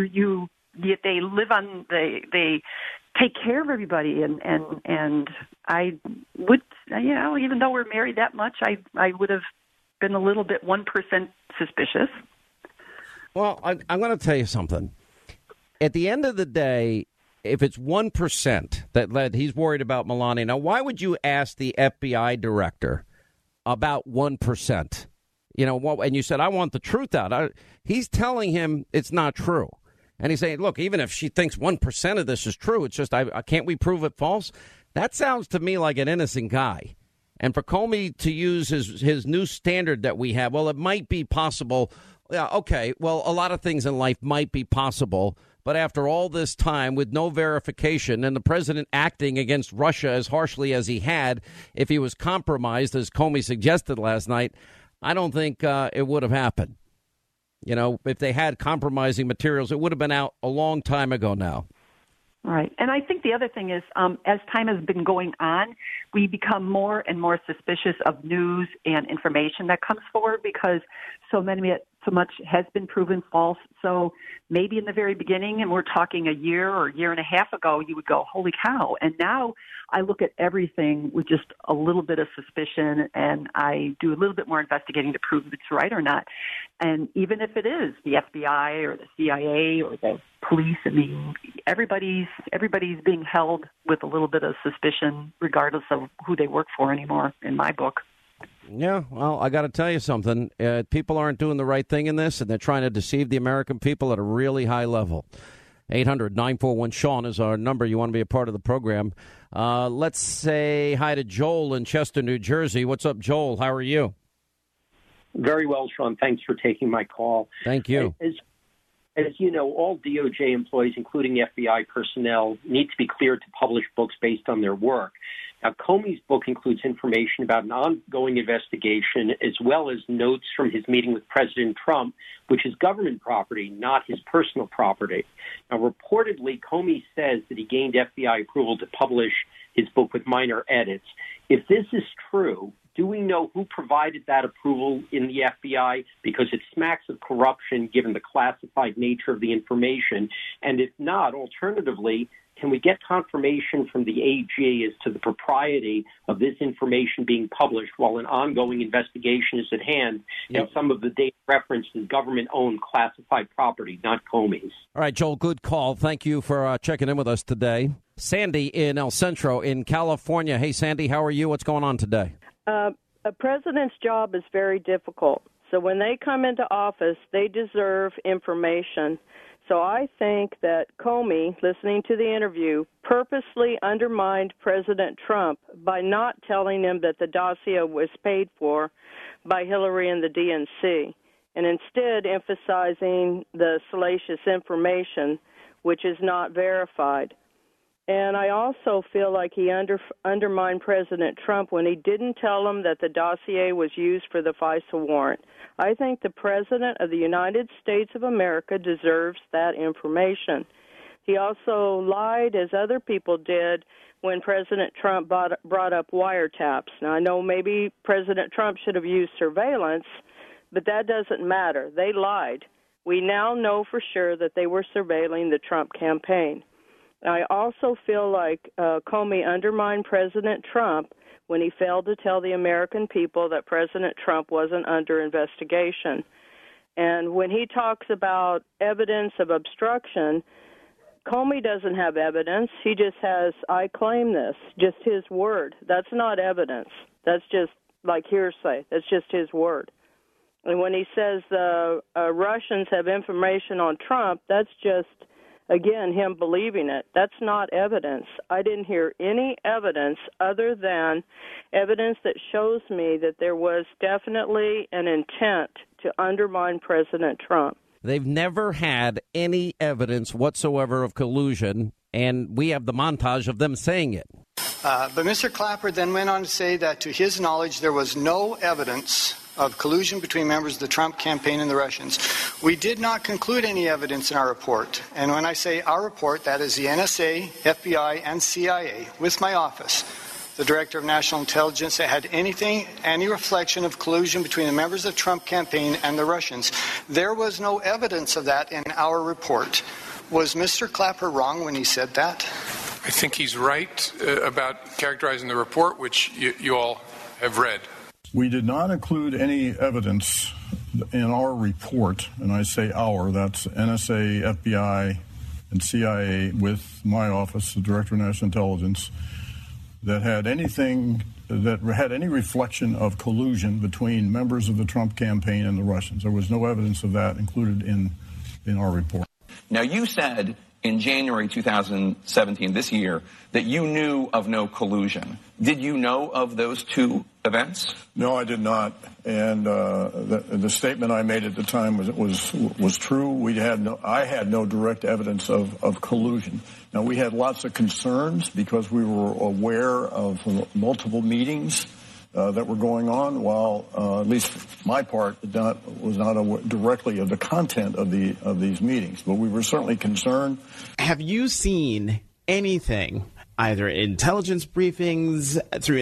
Speaker 21: they live on they take care of everybody, and I would, even though we're married that much, I would have been a little bit 1% suspicious.
Speaker 1: Well, I'm going to tell you something. At the end of the day, if it's 1% that he's worried about Melania, now why would you ask the FBI director about 1%? And you said, I want the truth out. He's telling him it's not true. And he's saying, look, even if she thinks 1% of this is true, it's just, can't we prove it false? That sounds to me like an innocent guy. And for Comey to use his new standard that we have, well, it might be possible. Yeah, okay, well, a lot of things in life might be possible. But after all this time with no verification and the president acting against Russia as harshly as he had, if he was compromised, as Comey suggested last night, I don't think it would have happened. If they had compromising materials, it would have been out a long time ago now.
Speaker 21: Right. And I think the other thing is, as time has been going on, we become more and more suspicious of news and information that comes forward because so much has been proven false. So maybe in the very beginning, and we're talking a year or a year and a half ago, you would go, holy cow. And now I look at everything with just a little bit of suspicion, and I do a little bit more investigating to prove if it's right or not. And even if it is the FBI or the CIA or the police, I mean, everybody's being held with a little bit of suspicion, regardless of who they work for anymore, in my book.
Speaker 1: Yeah, well, I got to tell you something. People aren't doing the right thing in this, and they're trying to deceive the American people at a really high level. 800-941-SEAN is our number. You want to be a part of the program. Let's say hi to Joel in Chester, New Jersey. What's up, Joel? How are you?
Speaker 5: Very well, Sean. Thanks for taking my call.
Speaker 1: Thank you.
Speaker 5: As you know, all DOJ employees, including FBI personnel, need to be cleared to publish books based on their work. Now, Comey's book includes information about an ongoing investigation as well as notes from his meeting with President Trump, which is government property, not his personal property. Now, reportedly, Comey says that he gained FBI approval to publish his book with minor edits. If this is true, do we know who provided that approval in the FBI? Because it smacks of corruption given the classified nature of the information. And if not, alternatively, can we get confirmation from the AG as to the propriety of this information being published while an ongoing investigation is at hand? Yep. And some of the data referenced is government-owned classified property, not Comey's.
Speaker 1: All right, Joel, good call. Thank you for checking in with us today. Sandy in El Centro in California. Hey, Sandy, how are you? What's going on today?
Speaker 22: A president's job is very difficult. So when they come into office, they deserve information. So I think that Comey, listening to the interview, purposely undermined President Trump by not telling him that the dossier was paid for by Hillary and the DNC, and instead emphasizing the salacious information, which is not verified. And I also feel like he undermined President Trump when he didn't tell him that the dossier was used for the FISA warrant. I think the President of the United States of America deserves that information. He also lied, as other people did, when President Trump brought up wiretaps. Now, I know maybe President Trump should have used surveillance, but that doesn't matter. They lied. We now know for sure that they were surveilling the Trump campaign. I also feel like Comey undermined President Trump when he failed to tell the American people that President Trump wasn't under investigation. And when he talks about evidence of obstruction, Comey doesn't have evidence. He just has, I claim this, just his word. That's not evidence. That's just like hearsay. That's just his word. And when he says the Russians have information on Trump, that's just, again, him believing it. That's not evidence. I didn't hear any evidence other than evidence that shows me that there was definitely an intent to undermine President Trump.
Speaker 1: They've never had any evidence whatsoever of collusion, and we have the montage of them saying it.
Speaker 6: But Mr. Clapper then went on to say that, to his knowledge, there was no evidence of collusion between members of the Trump campaign and the Russians. We did not conclude any evidence in our report. And when I say our report, that is the NSA, FBI, and CIA, with my office, the Director of National Intelligence, that had any reflection of collusion between the members of the Trump campaign and the Russians. There was no evidence of that in our report. Was Mr. Clapper wrong when he said that?
Speaker 3: I think he's right about characterizing the report, which you all have read.
Speaker 7: We did not include any evidence in our report, and I say our, that's NSA, FBI, and CIA with my office, the Director of National Intelligence, that had any reflection of collusion between members of the Trump campaign and the Russians. There was no evidence of that included in our report.
Speaker 23: Now, you said in January 2017, this year, that you knew of no collusion. Did you know of those two events?
Speaker 7: No, I did not. And the statement I made at the time was true. I had no direct evidence of collusion. Now, we had lots of concerns because we were aware of multiple meetings that were going on, while at least my part was not aware directly of the content of these meetings. But we were certainly concerned.
Speaker 24: Have you seen anything, either intelligence briefings,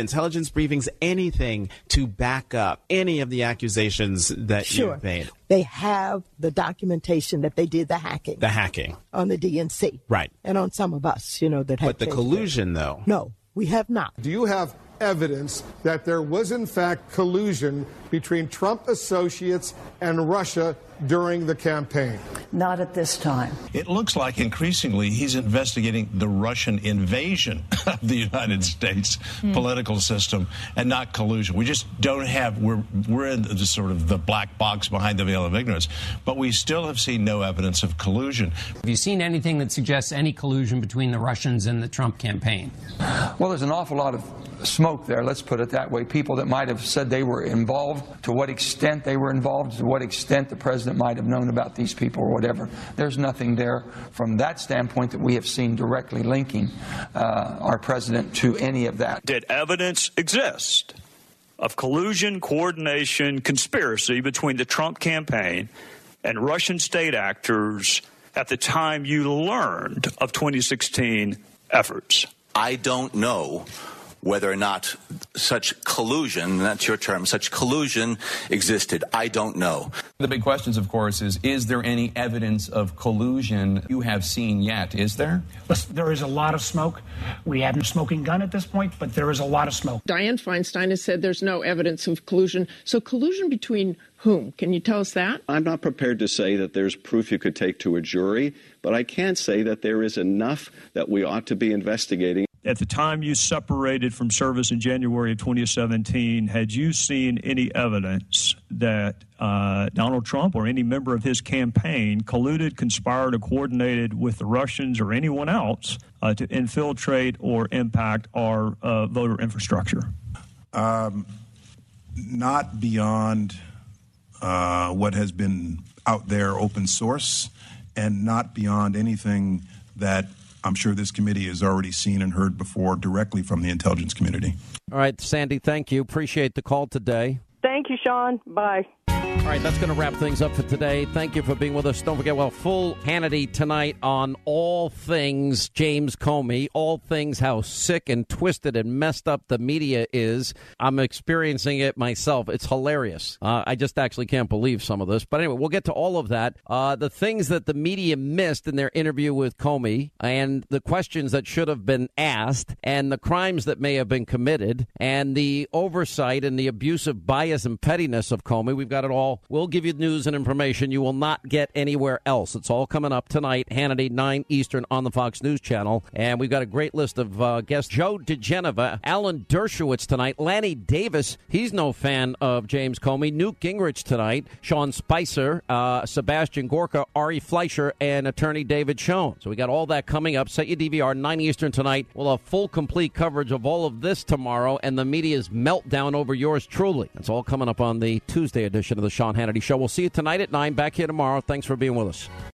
Speaker 24: anything to back up any of the accusations that you've made?
Speaker 25: They have the documentation that they did the hacking on the DNC.
Speaker 24: Right.
Speaker 25: And on some of us, that had.
Speaker 24: But the collusion, though?
Speaker 25: No, we have not.
Speaker 26: Do you have evidence that there was, in fact, collusion between Trump associates and Russia during the campaign?
Speaker 27: Not at this time.
Speaker 28: It looks like increasingly he's investigating the Russian invasion of the United States political system and not collusion. We just don't have, we're in the sort of the black box behind the veil of ignorance, but we still have seen no evidence of collusion.
Speaker 29: Have you seen anything that suggests any collusion between the Russians and the Trump campaign?
Speaker 30: Well, there's an awful lot of smoke there, let's put it that way. People that might have said they were involved, to what extent they were involved, to what extent the president might have known about these people or whatever. There's nothing there from that standpoint that we have seen directly linking our president to any of that.
Speaker 31: Did evidence exist of collusion, coordination, conspiracy between the Trump campaign and Russian state actors at the time you learned of 2016 efforts?
Speaker 32: I don't know whether or not such collusion, that's your term, such collusion existed. I don't know.
Speaker 23: The big questions, of course, is there any evidence of collusion you have seen yet? Is there?
Speaker 33: There is a lot of smoke. We have no smoking gun at this point, but there is a lot of smoke.
Speaker 34: Dianne Feinstein has said there's no evidence of collusion. So collusion between whom? Can you tell us that?
Speaker 35: I'm not prepared to say that there's proof you could take to a jury, but I can say that there is enough that we ought to be investigating.
Speaker 31: At the time you separated from service in January of 2017, had you seen any evidence that Donald Trump or any member of his campaign colluded, conspired, or coordinated with the Russians or anyone else to infiltrate or impact our voter infrastructure?
Speaker 7: Not beyond what has been out there open source, and not beyond anything that I'm sure this committee has already seen and heard before directly from the intelligence community.
Speaker 1: All right, Sandy, thank you. Appreciate the call today.
Speaker 22: Thank you, Sean. Bye.
Speaker 1: All right, that's going to wrap things up for today. Thank you for being with us. Don't forget, full Hannity tonight on all things James Comey, all things how sick and twisted and messed up the media is. I'm experiencing it myself. It's hilarious. I just actually can't believe some of this. But anyway, we'll get to all of that. The things that the media missed in their interview with Comey, and the questions that should have been asked, and the crimes that may have been committed, and the oversight and the abusive bias and pettiness of Comey. We've got it all. We'll give you news and information you will not get anywhere else. It's all coming up tonight, Hannity, 9 Eastern on the Fox News Channel. And we've got a great list of guests. Joe DeGeneva, Alan Dershowitz tonight, Lanny Davis, he's no fan of James Comey, Newt Gingrich tonight, Sean Spicer, Sebastian Gorka, Ari Fleischer, and attorney David Schoen. So we got all that coming up. Set your DVR, 9 Eastern tonight. We'll have full, complete coverage of all of this tomorrow and the media's meltdown over yours truly. That's all coming up on the Tuesday edition of the Sean Sean Hannity Show. We'll see you tonight at 9, back here tomorrow. Thanks for being with us.